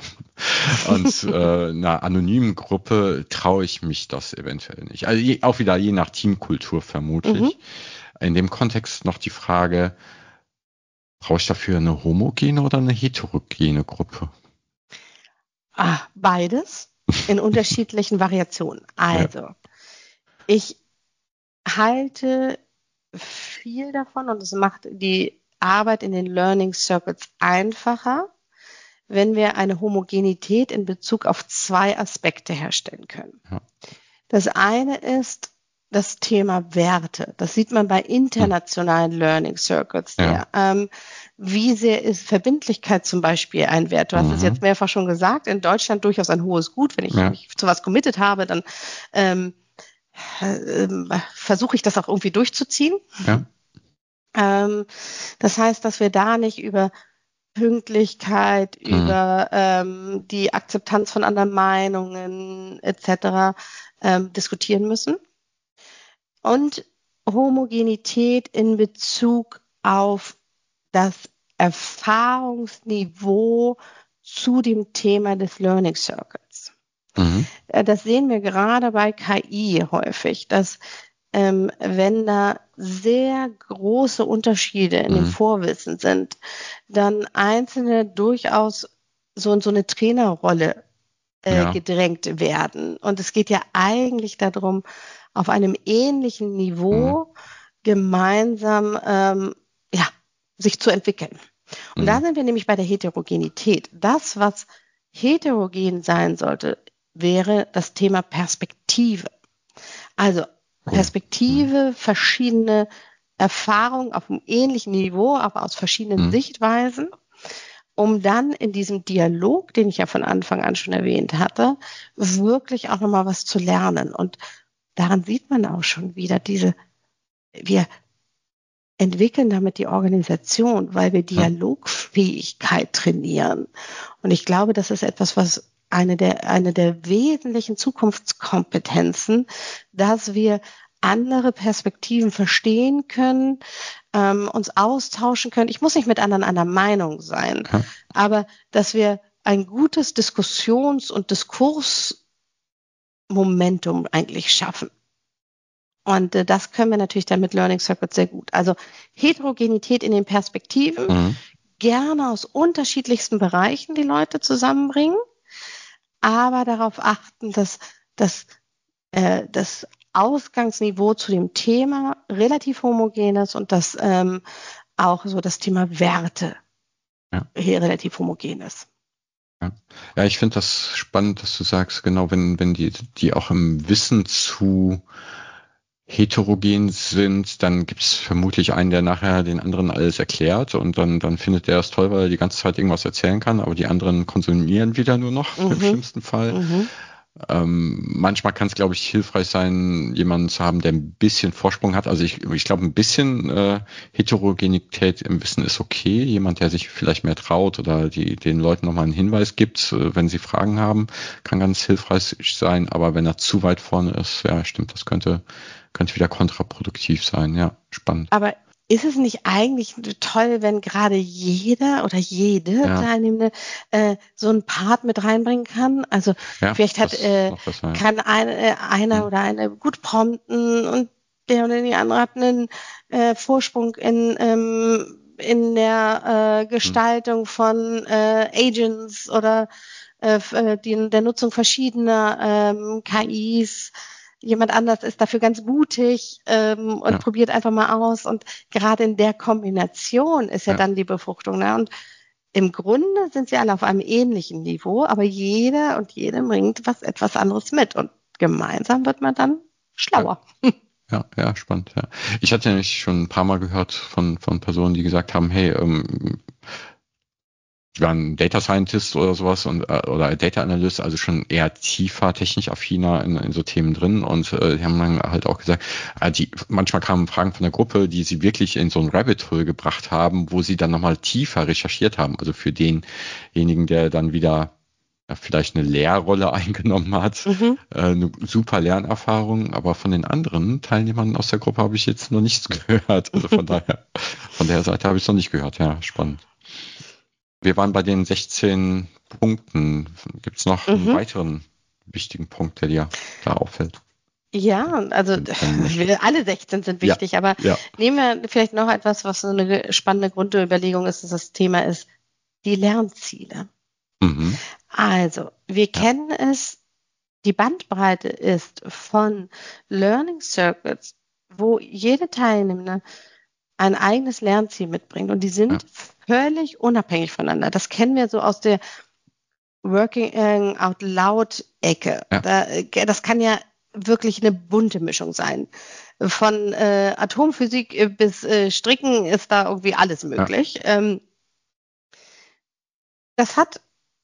Und äh, einer anonymen Gruppe traue ich mich das eventuell nicht. Also je, auch wieder je nach Teamkultur vermutlich. Mhm. In dem Kontext noch die Frage, brauche ich dafür eine homogene oder eine heterogene Gruppe? Ah, beides in unterschiedlichen Variationen. Also, ja. ich halte viel davon und es macht die Arbeit in den Learning Circles einfacher, wenn wir eine Homogenität in Bezug auf zwei Aspekte herstellen können. Ja. Das eine ist das Thema Werte. Das sieht man bei internationalen hm. Learning Circles sehr. Ja. Ähm, wie sehr ist Verbindlichkeit zum Beispiel ein Wert? Du hast mhm. es jetzt mehrfach schon gesagt, in Deutschland durchaus ein hohes Gut. Wenn ich ja. mich zu was committed habe, dann ähm, äh, versuche ich das auch irgendwie durchzuziehen. Ja. Ähm, das heißt, dass wir da nicht über Pünktlichkeit, mhm. über ähm, die Akzeptanz von anderen Meinungen et cetera ähm, diskutieren müssen. Und Homogenität in Bezug auf das Erfahrungsniveau zu dem Thema des Learning Circles. Mhm. Das sehen wir gerade bei K I häufig, dass ähm, wenn da sehr große Unterschiede in mhm. dem Vorwissen sind, dann Einzelne durchaus so in so eine Trainerrolle äh, ja. gedrängt werden. Und es geht ja eigentlich darum, auf einem ähnlichen Niveau mhm. gemeinsam ähm, ja, sich zu entwickeln. Und mhm. da sind wir nämlich bei der Heterogenität. Das, was heterogen sein sollte, wäre das Thema Perspektive. Also Perspektive, mhm. verschiedene Erfahrungen auf einem ähnlichen Niveau, aber aus verschiedenen mhm. Sichtweisen, um dann in diesem Dialog, den ich ja von Anfang an schon erwähnt hatte, wirklich auch nochmal was zu lernen. Und daran sieht man auch schon wieder diese, wir entwickeln damit die Organisation, weil wir Dialogfähigkeit trainieren. Und ich glaube, das ist etwas, was eine der, eine der wesentlichen Zukunftskompetenzen, dass wir andere Perspektiven verstehen können, ähm, uns austauschen können. Ich muss nicht mit anderen einer Meinung sein, ja. aber dass wir ein gutes Diskussions- und Diskursmomentum eigentlich schaffen. Und äh, das können wir natürlich dann mit Learning Circles sehr gut. Also Heterogenität in den Perspektiven, mhm. gerne aus unterschiedlichsten Bereichen die Leute zusammenbringen, aber darauf achten, dass, dass äh, das Ausgangsniveau zu dem Thema relativ homogen ist und dass ähm, auch so das Thema Werte Ja. hier relativ homogen ist. Ja, ja, ich finde das spannend, dass du sagst, genau, wenn, wenn die, die auch im Wissen zu heterogen sind, dann gibt es vermutlich einen, der nachher den anderen alles erklärt und dann, dann findet der das toll, weil er die ganze Zeit irgendwas erzählen kann, aber die anderen konsumieren wieder nur noch Mhm. im schlimmsten Fall. Mhm. Ähm, manchmal kann es, glaube ich, hilfreich sein, jemanden zu haben, der ein bisschen Vorsprung hat. Also ich, ich glaube, ein bisschen äh, Heterogenität im Wissen ist okay. Jemand, der sich vielleicht mehr traut oder die den Leuten nochmal einen Hinweis gibt, äh, wenn sie Fragen haben, kann ganz hilfreich sein. Aber wenn er zu weit vorne ist, ja, stimmt, das könnte könnte wieder kontraproduktiv sein. Ja, spannend. Aber ist es nicht eigentlich toll, wenn gerade jeder oder jede Ja. Teilnehmende äh, so einen Part mit reinbringen kann? Also Ja, vielleicht hat das ist äh, noch besser, ja. kann ein, äh, einer Hm. oder eine gut prompten und der oder die andere hat einen äh, Vorsprung in ähm, in der äh, Gestaltung von äh, Agents oder äh, f- äh, die, der Nutzung verschiedener ähm, K Is. Jemand anders ist dafür ganz mutig ähm, und Ja. probiert einfach mal aus. Und gerade in der Kombination ist ja, Ja. dann die Befruchtung. Ne? Und im Grunde sind sie alle auf einem ähnlichen Niveau, aber jeder und jede bringt was etwas anderes mit. Und gemeinsam wird man dann schlauer. Ja, ja, spannend, ja. Ich hatte nämlich schon ein paar Mal gehört von, von Personen, die gesagt haben, hey, ähm, die waren Data Scientist oder sowas und äh, oder Data Analyst, also schon eher tiefer, technisch affiner in, in so Themen drin und äh, die haben dann halt auch gesagt, äh, die manchmal kamen Fragen von der Gruppe, die sie wirklich in so ein Rabbit Hole gebracht haben, wo sie dann nochmal tiefer recherchiert haben. Also für denjenigen, der dann wieder ja, vielleicht eine Lehrrolle eingenommen hat, Mhm. äh, eine super Lernerfahrung, aber von den anderen Teilnehmern aus der Gruppe habe ich jetzt noch nichts gehört. Also von daher, von der Seite habe ich es noch nicht gehört. Ja, spannend. Wir waren bei den sechzehn Punkten. Gibt es noch einen Mhm. weiteren wichtigen Punkt, der dir da auffällt? Ja, also Wenn du möchtest. wir alle sechzehn sind Ja, wichtig, aber ja. nehmen wir vielleicht noch etwas, was so eine spannende Grundüberlegung ist, dass das Thema ist, die Lernziele. Mhm. Also, wir Ja. kennen es, die Bandbreite ist von Learning Circuits, wo jede Teilnehmende ein eigenes Lernziel mitbringt und die sind Ja. völlig unabhängig voneinander. Das kennen wir so aus der Working Out Loud Ecke. Ja. Da, äh, das kann ja wirklich eine bunte Mischung sein. Von äh, Atomphysik äh, bis äh, Stricken ist da irgendwie alles möglich. Ähm, das hat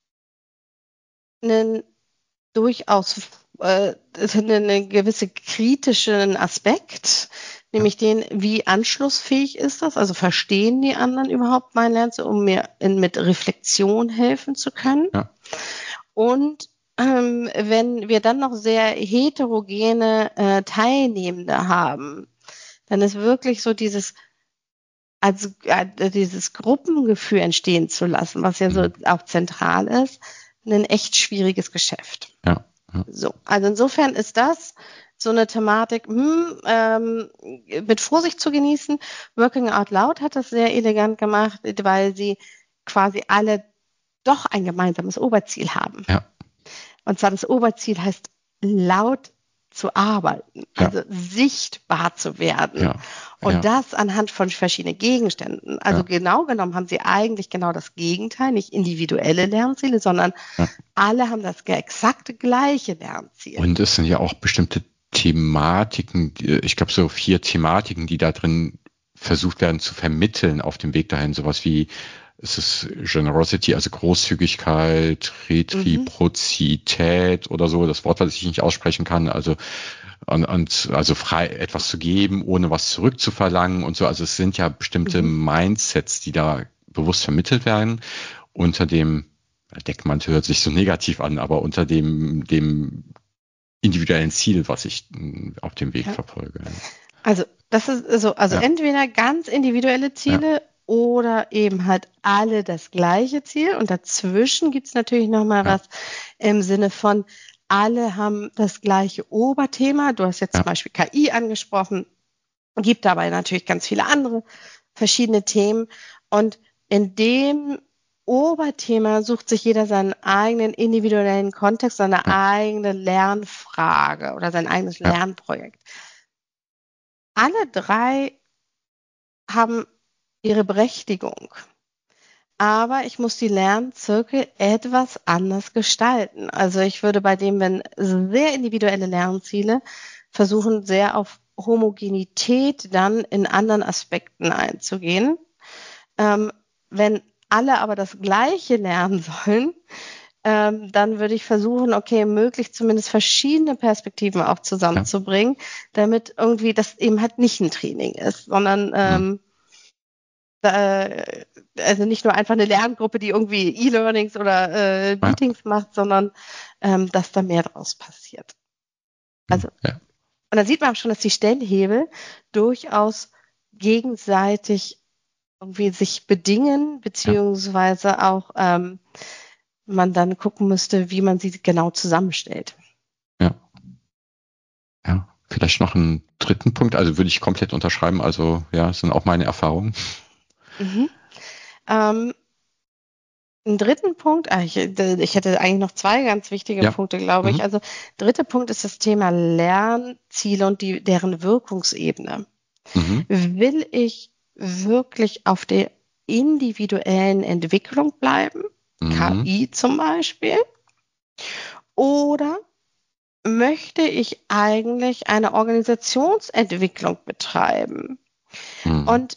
einen durchaus äh, einen gewissen kritischen Aspekt, nämlich den, wie anschlussfähig ist das? Also verstehen die anderen überhaupt mein Lernen, um mir in, mit Reflexion helfen zu können? Ja. Und ähm, wenn wir dann noch sehr heterogene äh, Teilnehmende haben, dann ist wirklich so dieses, also äh, dieses Gruppengefühl entstehen zu lassen, was ja so Mhm. auch zentral ist, ein echt schwieriges Geschäft. Ja. Ja. So, also insofern ist das so eine Thematik, hm, ähm, mit Vorsicht zu genießen. Working Out Loud hat das sehr elegant gemacht, weil sie quasi alle doch ein gemeinsames Oberziel haben. Ja. Und zwar das Oberziel heißt, laut zu arbeiten, Ja. also sichtbar zu werden. Ja. Und Ja. das anhand von verschiedenen Gegenständen. Also Ja. genau genommen haben sie eigentlich genau das Gegenteil, nicht individuelle Lernziele, sondern Ja. alle haben das exakt gleiche Lernziel. Und es sind ja auch bestimmte Thematiken, die- ich glaube so vier Thematiken, die da drin versucht werden zu vermitteln auf dem Weg dahin. Sowas wie, es ist Generosity, also Großzügigkeit, Reziprozität oder so, das Wort, was ich nicht aussprechen kann, also und, und also frei etwas zu geben, ohne was zurückzuverlangen und so. Also es sind ja bestimmte Mhm. Mindsets, die da bewusst vermittelt werden unter dem Deckmantel hört sich so negativ an, aber unter dem dem individuellen Ziel, was ich mh, auf dem Weg Ja. verfolge. Also das ist so, also Ja. entweder ganz individuelle Ziele oder eben halt alle das gleiche Ziel. Und dazwischen gibt es natürlich nochmal Ja. was im Sinne von, alle haben das gleiche Oberthema. Du hast jetzt Ja. zum Beispiel K I angesprochen, gibt dabei natürlich ganz viele andere verschiedene Themen. Und in dem Oberthema sucht sich jeder seinen eigenen individuellen Kontext, seine ja. eigene Lernfrage oder sein eigenes ja. Lernprojekt. Alle drei haben ihre Berechtigung. Aber ich muss die Lernzirkel etwas anders gestalten. Also ich würde bei dem, wenn sehr individuelle Lernziele, versuchen, sehr auf Homogenität dann in anderen Aspekten einzugehen. Ähm, wenn alle aber das Gleiche lernen sollen, ähm, dann würde ich versuchen, okay, möglichst zumindest verschiedene Perspektiven auch zusammenzubringen, ja. damit irgendwie das eben halt nicht ein Training ist, sondern ähm, ja. äh, also nicht nur einfach eine Lerngruppe, die irgendwie E-Learnings oder äh, Meetings ja. macht, sondern ähm, dass da mehr draus passiert. Also ja. Und da sieht man auch schon, dass die Stellhebel durchaus gegenseitig irgendwie sich bedingen, beziehungsweise ja. auch ähm, man dann gucken müsste, wie man sie genau zusammenstellt. Ja. Ja, vielleicht noch einen dritten Punkt, also würde ich komplett unterschreiben, also ja, das sind auch meine Erfahrungen. Mhm. Ähm, einen dritten Punkt, ah, ich, ich hätte eigentlich noch zwei ganz wichtige ja. Punkte, glaube ich. Mhm. Also dritter Punkt ist das Thema Lernziele und die, deren Wirkungsebene. Mhm. Will ich wirklich auf der individuellen Entwicklung bleiben, mhm. K I zum Beispiel, oder möchte ich eigentlich eine Organisationsentwicklung betreiben? Mhm. Und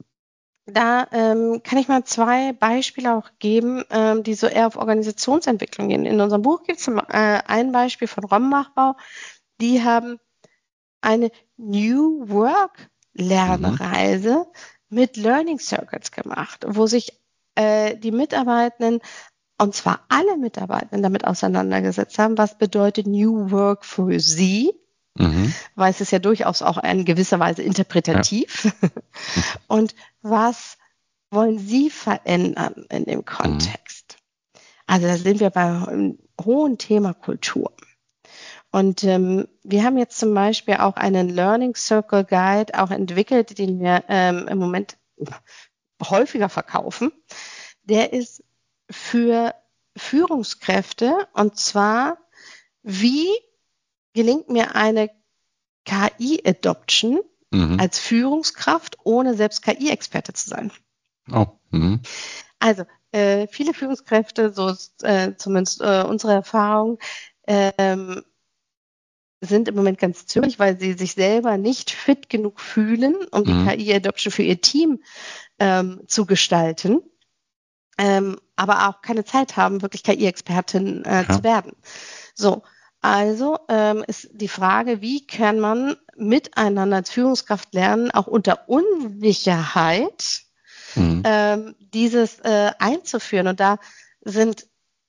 da ähm, kann ich mal zwei Beispiele auch geben, ähm, die so eher auf Organisationsentwicklung gehen. In unserem Buch gibt es äh, ein Beispiel von Rommachbau. Die haben eine New Work Lernreise mhm. mit Learning Circles gemacht, wo sich äh, die Mitarbeitenden, und zwar alle Mitarbeitenden, damit auseinandergesetzt haben, was bedeutet New Work für sie, mhm. weil es ist ja durchaus auch in gewisser Weise interpretativ. Ja. Und was wollen sie verändern in dem Kontext? Mhm. Also da sind wir bei einem hohen Thema Kultur. Und ähm, wir haben jetzt zum Beispiel auch einen Learning Circle Guide auch entwickelt, den wir ähm, im Moment häufiger verkaufen. Der ist für Führungskräfte, und zwar, wie gelingt mir eine K I-Adoption mhm. als Führungskraft, ohne selbst K I-Experte zu sein. Oh. Mhm. Also äh, viele Führungskräfte, so ist äh, zumindest äh, unsere Erfahrung, ähm, sind im Moment ganz zögerlich, weil sie sich selber nicht fit genug fühlen, um die mhm. K I-Adoption für ihr Team ähm, zu gestalten, ähm, aber auch keine Zeit haben, wirklich K I-Expertin äh, ja. zu werden. So, also ähm, ist die Frage, wie kann man miteinander als Führungskraft lernen, auch unter Unsicherheit mhm. ähm, dieses äh, einzuführen. Und da sind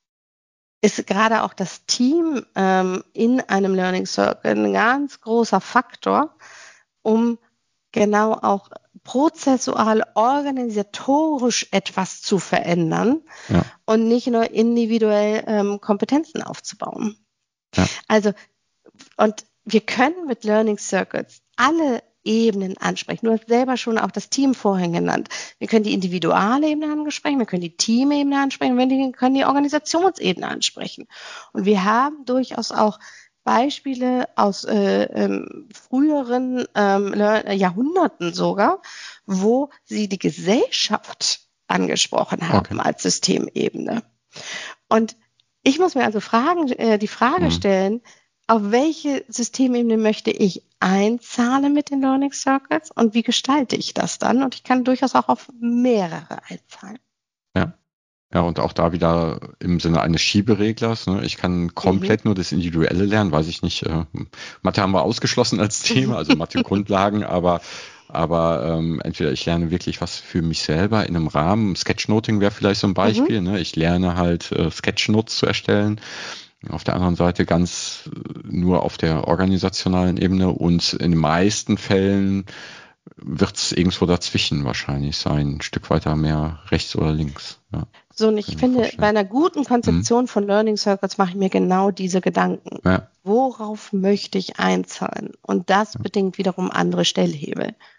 ist gerade auch das Team ähm, in einem Learning Circle ein ganz großer Faktor, um genau auch prozessual, organisatorisch etwas zu verändern ja. und nicht nur individuell ähm, Kompetenzen aufzubauen. Ja. Also, und wir können mit Learning Circles alle Ebenen ansprechen. Du hast selber schon auch das Team vorhin genannt. Wir können die Individualebene ansprechen, wir können die Teamebene ansprechen, wir können die Organisationsebene ansprechen. Und wir haben durchaus auch Beispiele aus äh, ähm, früheren ähm, Jahrhunderten sogar, wo sie die Gesellschaft angesprochen haben okay. als Systemebene. Und ich muss mir also Fragen, äh, die Frage mhm. stellen, auf welche Systemebene möchte ich einzahlen mit den Learning Circles und wie gestalte ich das dann? Und ich kann durchaus auch auf mehrere einzahlen. Ja. Ja, und auch da wieder im Sinne eines Schiebereglers. Ne? Ich kann komplett mhm. nur das Individuelle lernen, weiß ich nicht. Äh, Mathe haben wir ausgeschlossen als Thema, also Mathe-Grundlagen, aber aber ähm, entweder ich lerne wirklich was für mich selber in einem Rahmen. Sketchnoting wäre vielleicht so ein Beispiel. Mhm. Ne? Ich lerne halt äh, Sketchnotes zu erstellen. Auf der anderen Seite ganz nur auf der organisationalen Ebene und in den meisten Fällen wird es irgendwo dazwischen wahrscheinlich sein, ein Stück weiter mehr rechts oder links. Ja, so, und ich finde, bei einer guten Konzeption hm. von Learning Circles mache ich mir genau diese Gedanken. Ja. Worauf möchte ich einzahlen? Und das ja. bedingt wiederum andere Stellhebel.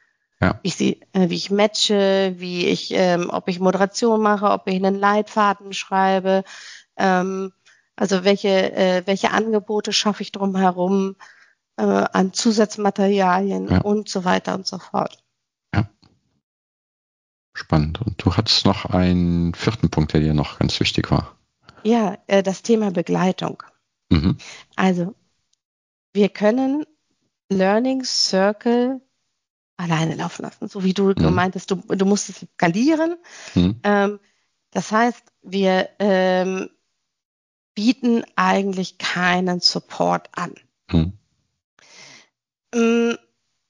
Ja. Ich sie, äh, wie ich matche, wie ich, ähm, ob ich Moderation mache, ob ich einen Leitfaden schreibe, ähm, also welche, äh, welche Angebote schaffe ich drumherum äh, an Zusatzmaterialien Ja. und so weiter und so fort. Ja. Spannend. Und du hattest noch einen vierten Punkt, der dir noch ganz wichtig war. Ja, äh, das Thema Begleitung. Mhm. Also wir können Learning Circle alleine laufen lassen, so wie du Mhm. gemeintest, du, du musst es skalieren. Mhm. Ähm, das heißt, wir ähm, bieten eigentlich keinen Support an. Mhm. Ähm,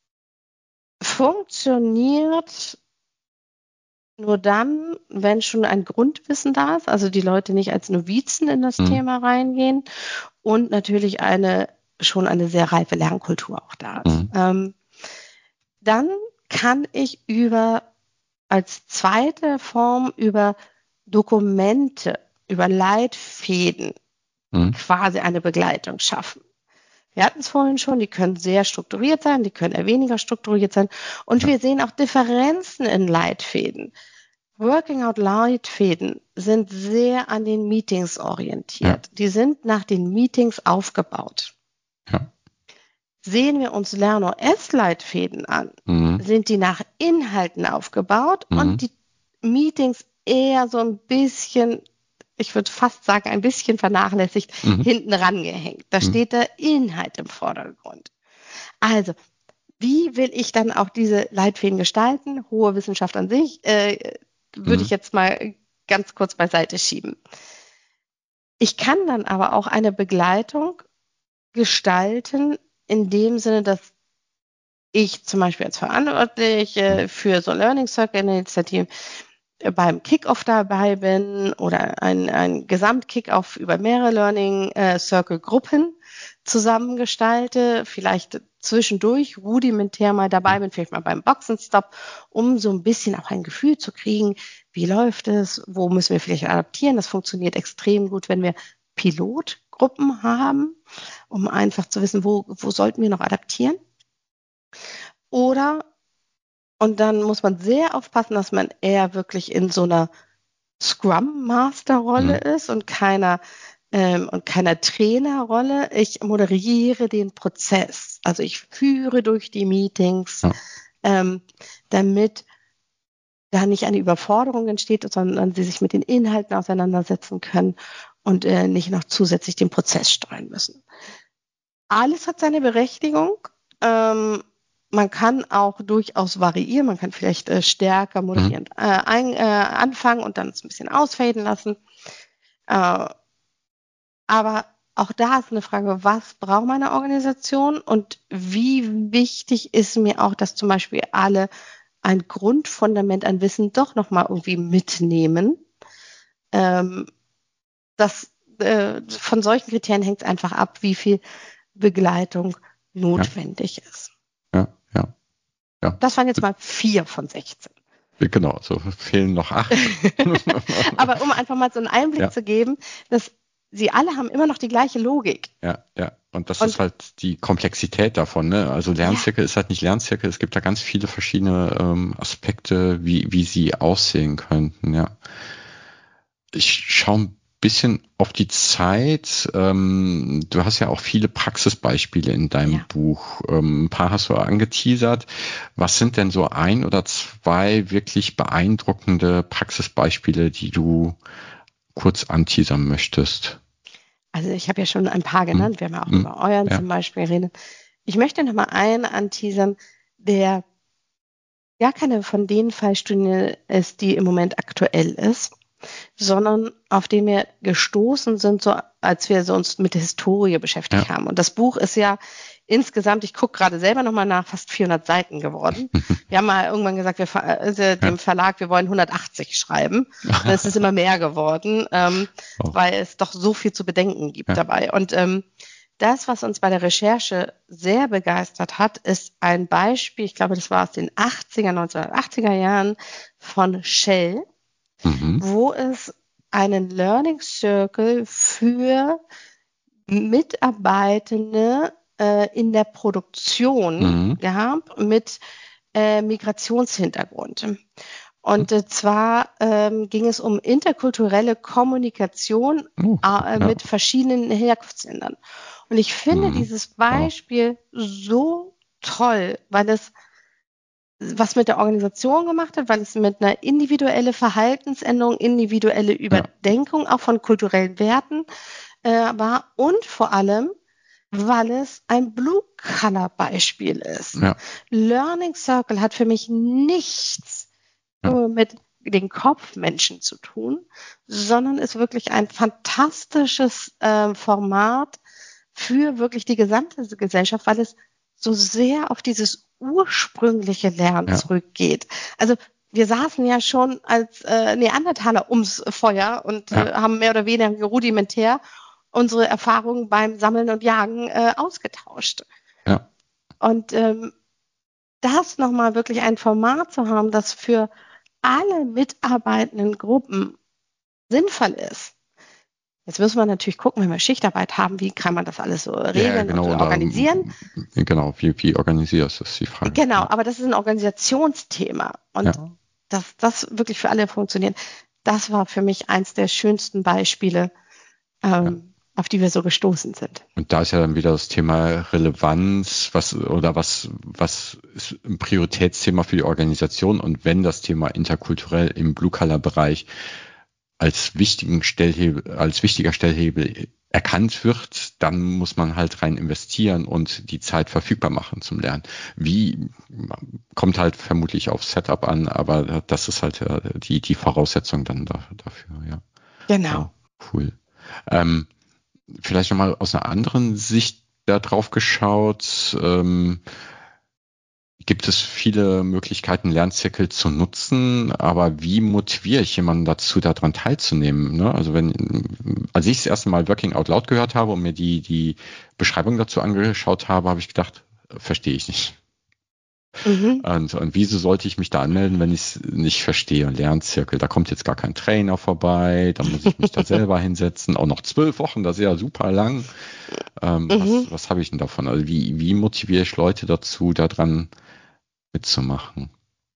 funktioniert nur dann, wenn schon ein Grundwissen da ist, also die Leute nicht als Novizen in das Mhm. Thema reingehen und natürlich eine schon eine sehr reife Lernkultur auch da ist. Mhm. Ähm, dann kann ich über als zweite Form über Dokumente, über Leitfäden Mhm. quasi eine Begleitung schaffen. Wir hatten es vorhin schon, die können sehr strukturiert sein, die können eher weniger strukturiert sein. Und Ja. wir sehen auch Differenzen in Leitfäden. Working-out-Leitfäden sind sehr an den Meetings orientiert. Ja. Die sind nach den Meetings aufgebaut. Ja. Sehen wir uns Lern-O S-Leitfäden an, Mhm. sind die nach Inhalten aufgebaut Mhm. und die Meetings eher so ein bisschen, ich würde fast sagen, ein bisschen vernachlässigt, Mhm. hinten rangehängt. Da Mhm. steht der Inhalt im Vordergrund. Also, wie will ich dann auch diese Leitfäden gestalten? Hohe Wissenschaft an sich, äh, würde Mhm. ich jetzt mal ganz kurz beiseite schieben. Ich kann dann aber auch eine Begleitung gestalten, in dem Sinne, dass ich zum Beispiel als Verantwortliche für so Learning Circle Initiative beim Kickoff dabei bin oder ein, ein Gesamt-Kickoff über mehrere Learning äh, Circle Gruppen zusammengestalte, vielleicht zwischendurch rudimentär mal dabei bin, vielleicht mal beim Boxenstopp, um so ein bisschen auch ein Gefühl zu kriegen, wie läuft es, wo müssen wir vielleicht adaptieren. Das funktioniert extrem gut, wenn wir Pilotgruppen haben, um einfach zu wissen, wo, wo sollten wir noch adaptieren. Oder, und dann muss man sehr aufpassen, dass man eher wirklich in so einer Scrum-Master-Rolle Mhm. ist und keiner ähm, und keiner Trainerrolle. Ich moderiere den Prozess. Also ich führe durch die Meetings, Ja. ähm, damit da nicht eine Überforderung entsteht, sondern sie sich mit den Inhalten auseinandersetzen können und äh, nicht noch zusätzlich den Prozess steuern müssen. Alles hat seine Berechtigung. Ähm, man kann auch durchaus variieren. Man kann vielleicht äh, stärker Mhm. moderierend äh, ein, äh, anfangen und dann es ein bisschen ausfaden lassen. Äh, aber auch da ist eine Frage, was braucht meine Organisation und wie wichtig ist mir auch, dass zum Beispiel alle ein Grundfundament an Wissen doch nochmal irgendwie mitnehmen. Ähm, das, äh, von solchen Kriterien hängt es einfach ab, wie viel Begleitung notwendig ist. Ja. Ja. Ja. Das waren jetzt mal vier von sechzehn. Genau, so fehlen noch acht. Aber um einfach mal so einen Einblick Ja. zu geben, dass sie alle haben immer noch die gleiche Logik. Ja, ja. Und das Und ist halt die Komplexität davon, ne? Also ja, Lernzirkel ist halt nicht Lernzirkel, es gibt da ganz viele verschiedene ähm, Aspekte, wie, wie sie aussehen könnten, ja. Ich schaue ein bisschen auf die Zeit. Ähm, du hast ja auch viele Praxisbeispiele in deinem ja. Buch. Ähm, ein paar hast du angeteasert. Was sind denn so ein oder zwei wirklich beeindruckende Praxisbeispiele, die du kurz anteasern möchtest? Also ich habe ja schon ein paar Hm? genannt. Wir haben ja auch Hm? über euren Ja. zum Beispiel geredet. Ich möchte noch mal einen anteasern, der gar keine von den Fallstudien ist, die im Moment aktuell ist, sondern auf den wir gestoßen sind, so als wir so uns mit der Historie beschäftigt Ja. haben. Und das Buch ist ja insgesamt, ich gucke gerade selber nochmal nach, fast vierhundert Seiten geworden. Wir haben mal irgendwann gesagt, wir ver- äh, dem Ja. Verlag, wir wollen hundertachtzig schreiben. Und es ist immer mehr geworden, ähm, Oh. weil es doch so viel zu bedenken gibt Ja. dabei. Und ähm, das, was uns bei der Recherche sehr begeistert hat, ist ein Beispiel, ich glaube, das war aus den achtziger, neunzehnhundertachtziger Jahren von Shell, Mhm. wo es einen Learning Circle für Mitarbeitende äh, in der Produktion Mhm. gab mit äh, Migrationshintergrund. Und äh, zwar ähm, ging es um interkulturelle Kommunikation Oh, äh, ja. mit verschiedenen Herkunftsländern. Und ich finde Mhm. dieses Beispiel so toll, weil es was mit der Organisation gemacht hat, weil es mit einer individuelle Verhaltensänderung, individuelle Überdenkung auch von kulturellen Werten äh, war und vor allem, weil es ein Blue-Color-Beispiel ist. Ja. Learning Circle hat für mich nichts Ja. nur mit den Kopfmenschen zu tun, sondern ist wirklich ein fantastisches äh, Format für wirklich die gesamte Gesellschaft, weil es so sehr auf dieses ursprüngliche Lernen Ja. zurückgeht. Also wir saßen ja schon als äh, Neandertaler ums Feuer und Ja. äh, haben mehr oder weniger rudimentär unsere Erfahrungen beim Sammeln und Jagen äh, ausgetauscht. Ja. Und ähm, das nochmal wirklich ein Format zu haben, das für alle mitarbeitenden Gruppen sinnvoll ist. Jetzt müssen wir natürlich gucken, wenn wir Schichtarbeit haben, wie kann man das alles so regeln Ja, genau, und und da, organisieren. Genau, wie, wie organisierst du das, ist die Frage. Genau, Ja. aber das ist ein Organisationsthema. Und Ja. dass das wirklich für alle funktioniert, das war für mich eins der schönsten Beispiele, ähm, ja. auf die wir so gestoßen sind. Und da ist ja dann wieder das Thema Relevanz, was oder was, was ist ein Prioritätsthema für die Organisation, und wenn das Thema interkulturell im Blue-Color-Bereich als wichtigen Stellhebel, als wichtiger Stellhebel erkannt wird, dann muss man halt rein investieren und die Zeit verfügbar machen zum Lernen. Wie, kommt halt vermutlich auf Setup an, aber das ist halt die, die Voraussetzung dann dafür, ja. Genau. Ja, cool. Ähm, vielleicht nochmal aus einer anderen Sicht da drauf geschaut, ähm, gibt es viele Möglichkeiten, Lernzirkel zu nutzen, aber wie motiviere ich jemanden dazu, daran teilzunehmen? Ne? Also wenn, als ich das erste Mal Working Out Loud gehört habe und mir die, die Beschreibung dazu angeschaut habe, habe ich gedacht, verstehe ich nicht. Mhm. Und, und wieso sollte ich mich da anmelden, wenn ich es nicht verstehe? Lernzirkel, da kommt jetzt gar kein Trainer vorbei, da muss ich mich da selber hinsetzen, auch noch zwölf Wochen, das ist ja super lang. Ähm, mhm. Was, was habe ich denn davon? Also wie, wie motiviere ich Leute dazu, daran mitzumachen?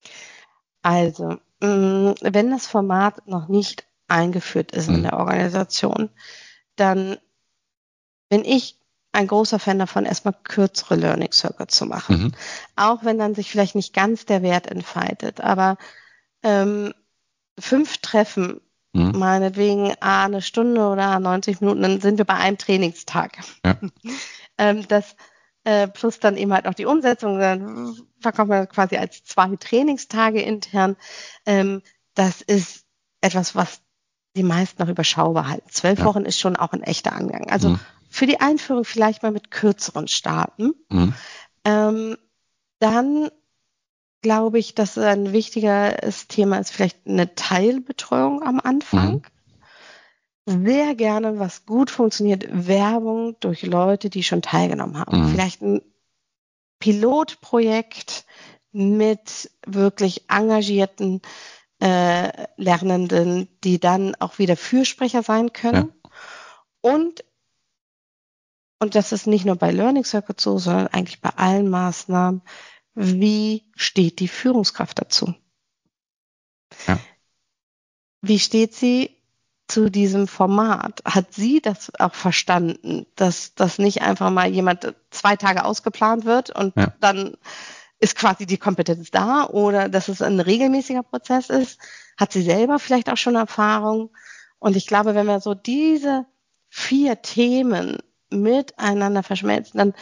Also, mh, wenn das Format noch nicht eingeführt ist mhm. in der Organisation, dann bin ich ein großer Fan davon, erstmal kürzere Learning Circle zu machen. Mhm. Auch wenn dann sich vielleicht nicht ganz der Wert entfaltet. Aber ähm, fünf Treffen, mhm. meinetwegen ah, eine Stunde oder neunzig Minuten, dann sind wir bei einem Trainingstag. Ja. ähm, das äh, plus dann eben halt noch die Umsetzung, dann verkauft man quasi als zwei Trainingstage intern. Ähm, das ist etwas, was die meisten noch überschaubar halten. Zwölf ja. Wochen ist schon auch ein echter Angang. Also mhm. für die Einführung vielleicht mal mit kürzeren starten. Mhm. Ähm, dann glaube ich, dass ein wichtiges Thema ist vielleicht eine Teilbetreuung am Anfang. Mhm. Sehr gerne, was gut funktioniert, Werbung durch Leute, die schon teilgenommen haben. Mhm. Vielleicht ein Pilotprojekt mit wirklich engagierten äh, Lernenden, die dann auch wieder Fürsprecher sein können. Ja. Und Und das ist nicht nur bei Learning Circle so, sondern eigentlich bei allen Maßnahmen. Wie steht die Führungskraft dazu? Ja. Wie steht sie zu diesem Format? Hat sie das auch verstanden, dass das nicht einfach mal jemand zwei Tage ausgeplant wird und ja. dann ist quasi die Kompetenz da, oder dass es ein regelmäßiger Prozess ist? Hat sie selber vielleicht auch schon Erfahrung? Und ich glaube, wenn wir so diese vier Themen miteinander verschmelzen, dann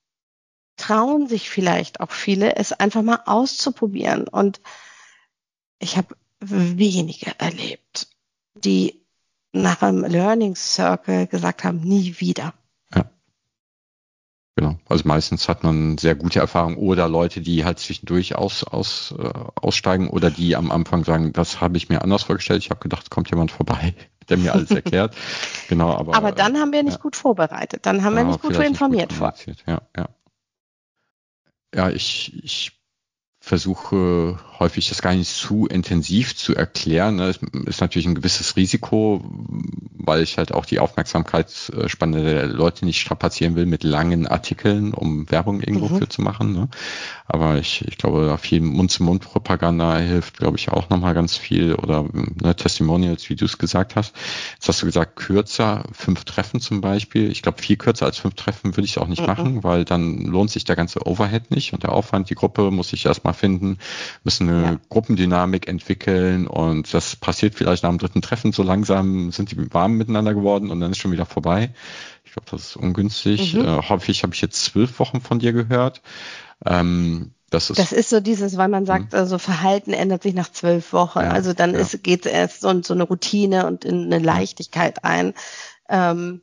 trauen sich vielleicht auch viele, es einfach mal auszuprobieren. Und ich habe wenige erlebt, die nach einem Learning Circle gesagt haben, nie wieder. Ja. Genau. Also meistens hat man sehr gute Erfahrungen oder Leute, die halt zwischendurch aus, aus, äh, aussteigen oder die am Anfang sagen, das habe ich mir anders vorgestellt. Ich habe gedacht, kommt jemand vorbei, der mir alles erklärt. Genau, aber. Aber dann haben wir nicht ja. gut vorbereitet. Dann haben ja, wir nicht gut informiert vor. Ja, ja. Ja, ich, ich versuche häufig das gar nicht zu intensiv zu erklären. Es ist natürlich ein gewisses Risiko, weil ich halt auch die Aufmerksamkeitsspanne der Leute nicht strapazieren will mit langen Artikeln, um Werbung irgendwo Mhm. für zu machen. Ne? Aber ich, ich glaube, da viel Mund-zu-Mund-Propaganda hilft, glaube ich, auch nochmal ganz viel. Oder ne, Testimonials, wie du es gesagt hast. Jetzt hast du gesagt, kürzer, fünf Treffen zum Beispiel. Ich glaube, viel kürzer als fünf Treffen würde ich auch nicht Mhm. machen, weil dann lohnt sich der ganze Overhead nicht und der Aufwand. Die Gruppe muss sich erstmal finden, müssen eine Ja. Gruppendynamik entwickeln und das passiert vielleicht nach dem dritten Treffen. So langsam sind die warm miteinander geworden und dann ist schon wieder vorbei. Ich glaube, das ist ungünstig. Mhm. Äh, häufig habe ich jetzt zwölf Wochen von dir gehört. Ähm, das Das ist, ist so dieses, weil man hm, sagt, also Verhalten ändert sich nach zwölf Wochen. ja, Also dann ja, ist, geht es erst so in so eine Routine und in eine ja, Leichtigkeit ein. Ähm,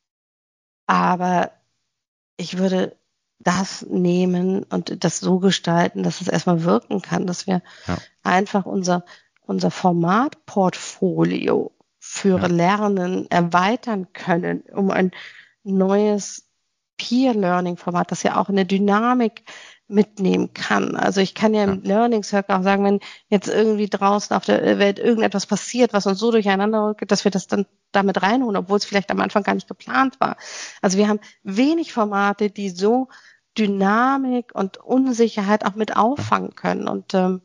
aber ich würde das nehmen und das so gestalten, dass es erstmal wirken kann, dass wir ja, einfach unser, unser Formatportfolio für ja, Lernen erweitern können, um ein neues Peer-Learning-Format, das ja auch eine Dynamik mitnehmen kann. Also ich kann ja ja, im Learning Circle auch sagen, wenn jetzt irgendwie draußen auf der Welt irgendetwas passiert, was uns so durcheinander rückt, dass wir das dann damit reinholen, obwohl es vielleicht am Anfang gar nicht geplant war. Also wir haben wenig Formate, die so Dynamik und Unsicherheit auch mit ja. auffangen können. Und ähm,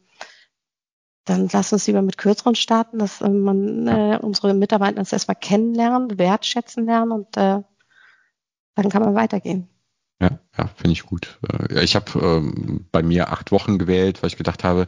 dann lass uns lieber mit kürzeren starten, dass äh, man Ja. äh, unsere Mitarbeiter das erstmal kennenlernen, wertschätzen lernen und äh, dann kann man weitergehen. Ja, ja, finde ich gut. Äh, Ich habe ähm, bei mir acht Wochen gewählt, weil ich gedacht habe,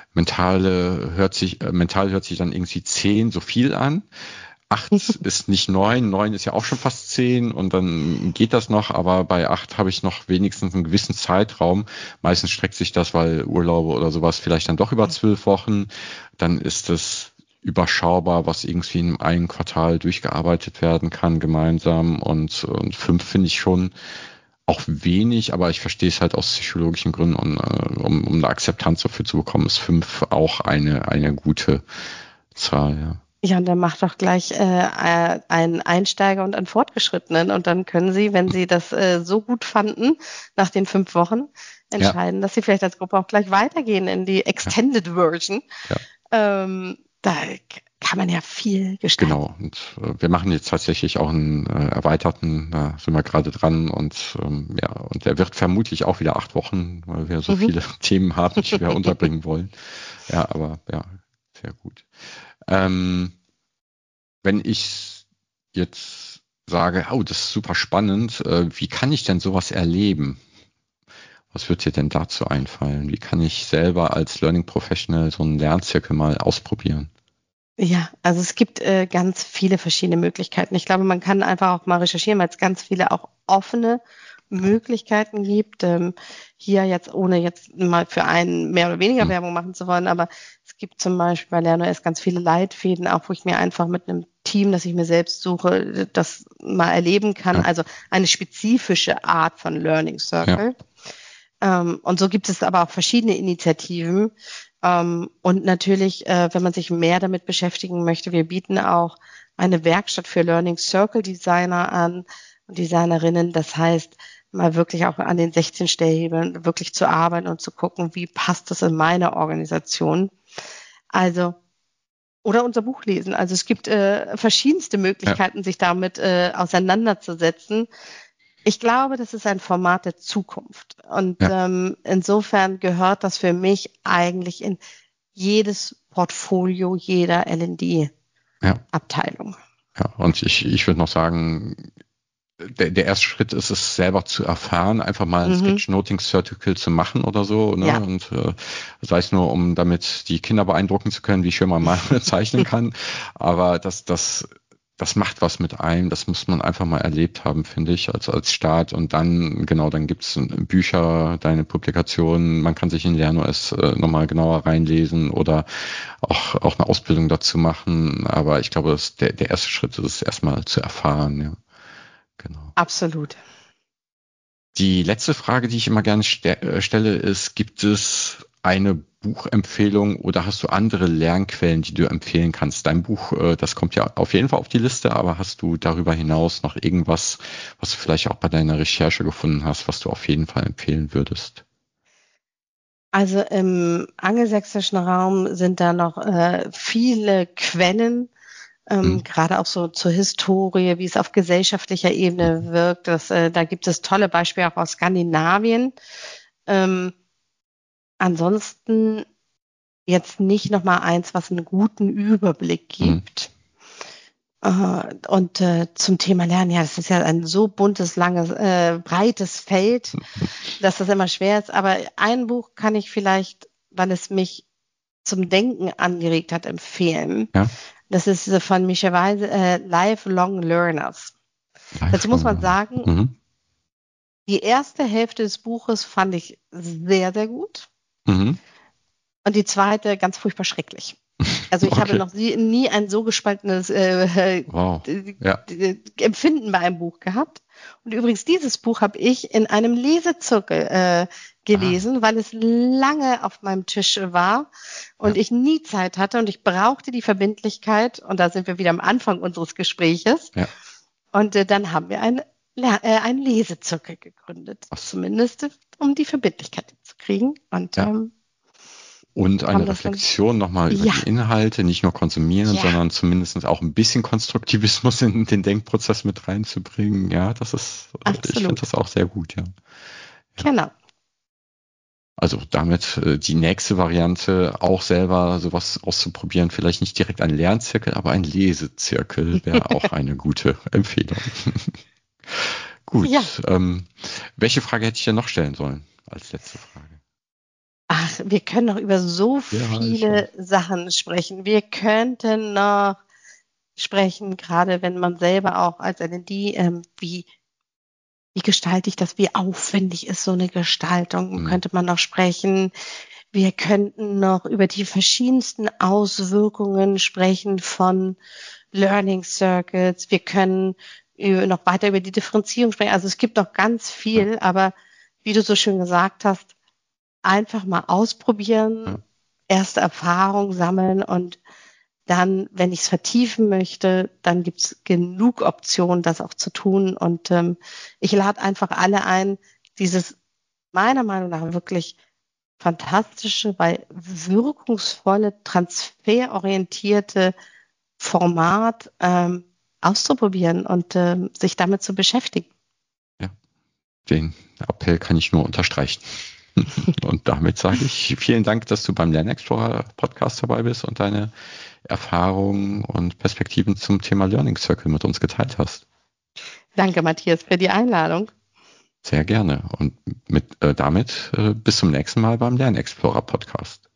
mentale hört sich, äh, mental hört sich dann irgendwie zehn so viel an. Acht ist nicht neun, neun ist ja auch schon fast zehn und dann geht das noch, aber bei acht habe ich noch wenigstens einen gewissen Zeitraum. Meistens streckt sich das, weil Urlaube oder sowas vielleicht dann doch über zwölf Wochen. Dann ist es überschaubar, was irgendwie in einem Quartal durchgearbeitet werden kann gemeinsam und, und fünf finde ich schon auch wenig, aber ich verstehe es halt aus psychologischen Gründen und äh, um, um eine Akzeptanz dafür zu bekommen, ist fünf auch eine, eine gute Zahl, ja. Ja, und dann macht doch gleich äh, äh, einen Einsteiger und einen Fortgeschrittenen. Und dann können Sie, wenn Sie das äh, so gut fanden, nach den fünf Wochen Ja, entscheiden, dass Sie vielleicht als Gruppe auch gleich weitergehen in die ja, Extended Version. ja. Ähm, da kann man ja viel gestalten. Genau. Und äh, wir machen jetzt tatsächlich auch einen äh, erweiterten, da sind wir gerade dran und ähm, ja, und der wird vermutlich auch wieder acht Wochen, weil wir so Mhm. viele Themen haben, die wir unterbringen wollen. Ja, aber ja, sehr gut. Ähm, wenn ich jetzt sage, oh, das ist super spannend, äh, wie kann ich denn sowas erleben? Was wird dir denn dazu einfallen? Wie kann ich selber als Learning Professional so einen Lernzirkel mal ausprobieren? Ja, also es gibt äh, ganz viele verschiedene Möglichkeiten. Ich glaube, man kann einfach auch mal recherchieren, weil es ganz viele auch offene Möglichkeiten gibt. Ähm, hier jetzt, ohne jetzt mal für einen mehr oder weniger Hm. Werbung machen zu wollen, aber es gibt zum Beispiel bei LernOS ganz viele Leitfäden, auch wo ich mir einfach mit einem Team, das ich mir selbst suche, das mal erleben kann. Ja, Also eine spezifische Art von Learning ja, Circle. Ähm, und so gibt es aber auch verschiedene Initiativen. Ähm, und natürlich, äh, wenn man sich mehr damit beschäftigen möchte, wir bieten auch eine Werkstatt für Learning Circle Designer an und Designerinnen. Das heißt, mal wirklich auch an den sechzehn Stellhebeln wirklich zu arbeiten und zu gucken, wie passt das in meine Organisation. Also, oder unser Buch lesen. Also es gibt äh, verschiedenste ja, Möglichkeiten, sich damit äh, auseinanderzusetzen. Ich glaube, das ist ein Format der Zukunft. Und ja, ähm, insofern gehört das für mich eigentlich in jedes Portfolio jeder L und ja, D-Abteilung. ja. Und ich, ich würde noch sagen, der, der erste Schritt ist es selber zu erfahren, einfach mal ein Mhm. Sketchnoting Circle zu machen oder so, ne? Ja, Und äh, sei es nur, um damit die Kinder beeindrucken zu können, wie schön man mal zeichnen kann. Aber das, das, das macht was mit einem. Das muss man einfach mal erlebt haben, finde ich, als als Start. Und dann, genau, dann gibt's Bücher, deine Publikationen. Man kann sich in LernOS äh, nochmal genauer reinlesen oder auch auch eine Ausbildung dazu machen. Aber ich glaube, das, der der erste Schritt ist es erstmal zu erfahren. Ja, genau. absolut. Die letzte Frage, die ich immer gerne ste äh, stelle, ist, gibt es eine Buchempfehlung oder hast du andere Lernquellen, die du empfehlen kannst? Dein Buch, äh, das kommt ja auf jeden Fall auf die Liste, aber hast du darüber hinaus noch irgendwas, was du vielleicht auch bei deiner Recherche gefunden hast, was du auf jeden Fall empfehlen würdest? Also im angelsächsischen Raum sind da noch äh, viele Quellen, ähm, Hm. gerade auch so zur Historie, wie es auf gesellschaftlicher Ebene wirkt. Das, äh, da gibt es tolle Beispiele auch aus Skandinavien. Ähm, ansonsten jetzt nicht noch mal eins, was einen guten Überblick Hm. gibt. Äh, und äh, zum Thema Lernen, ja, das ist ja ein so buntes, langes, äh, breites Feld, dass das immer schwer ist. Aber ein Buch kann ich vielleicht, weil es mich zum Denken angeregt hat, empfehlen. Ja. Das ist äh, von Michel Weise, äh, Lifelong Learners. Dazu muss man sagen, Mhm. die erste Hälfte des Buches fand ich sehr, sehr gut. Mhm. Und die zweite ganz furchtbar schrecklich. Also ich habe Okay. noch nie, nie ein so gespaltenes äh, Wow. d- Ja. d- Empfinden bei einem Buch gehabt. Und übrigens, dieses Buch habe ich in einem Lesezirkel äh, gelesen, weil es lange auf meinem Tisch war und Ja. ich nie Zeit hatte und ich brauchte die Verbindlichkeit. Und da sind wir wieder am Anfang unseres Gespräches. Ja. Und äh, dann haben wir ein, Le- äh, einen Lesezirkel gegründet, Was? zumindest um die Verbindlichkeit zu kriegen. Und Ja. ähm, Und haben eine das dann, Reflexion nochmal über ja, die Inhalte, nicht nur konsumieren, ja, sondern zumindest auch ein bisschen Konstruktivismus in den Denkprozess mit reinzubringen. Ja, das ist, äh, ich finde absolut. das auch sehr gut, ja. Ja. Genau. Also damit äh, die nächste Variante, auch selber sowas auszuprobieren, vielleicht nicht direkt ein Lernzirkel, aber ein Lesezirkel wäre auch eine gute Empfehlung. Gut, Ja. ähm, welche Frage hätte ich denn noch stellen sollen als letzte Frage? Ach, wir können noch über so Ja, ich viele Sachen sprechen. Wir könnten noch sprechen, gerade wenn man selber auch als L and D, ähm, wie, wie gestalte ich das, wie aufwendig ist so eine Gestaltung, Hm. könnte man noch sprechen. Wir könnten noch über die verschiedensten Auswirkungen sprechen von Learning Circuits. Wir können über, noch weiter über die Differenzierung sprechen. Also es gibt noch ganz viel, Ja. aber wie du so schön gesagt hast, einfach mal ausprobieren, Ja. erste Erfahrung sammeln und dann, wenn ich es vertiefen möchte, dann gibt es genug Optionen, das auch zu tun. Und ähm, ich lade einfach alle ein, dieses meiner Meinung nach wirklich fantastische, weil wirkungsvolle, transferorientierte Format ähm, auszuprobieren und ähm, sich damit zu beschäftigen. Ja, den Appell kann ich nur unterstreichen. Und damit sage ich vielen Dank, dass du beim Lernexplorer Podcast dabei bist und deine Erfahrungen und Perspektiven zum Thema Learning Circle mit uns geteilt hast. Danke, Matthias, für die Einladung. Sehr gerne. Und mit, äh, damit äh, bis zum nächsten Mal beim Lernexplorer Podcast.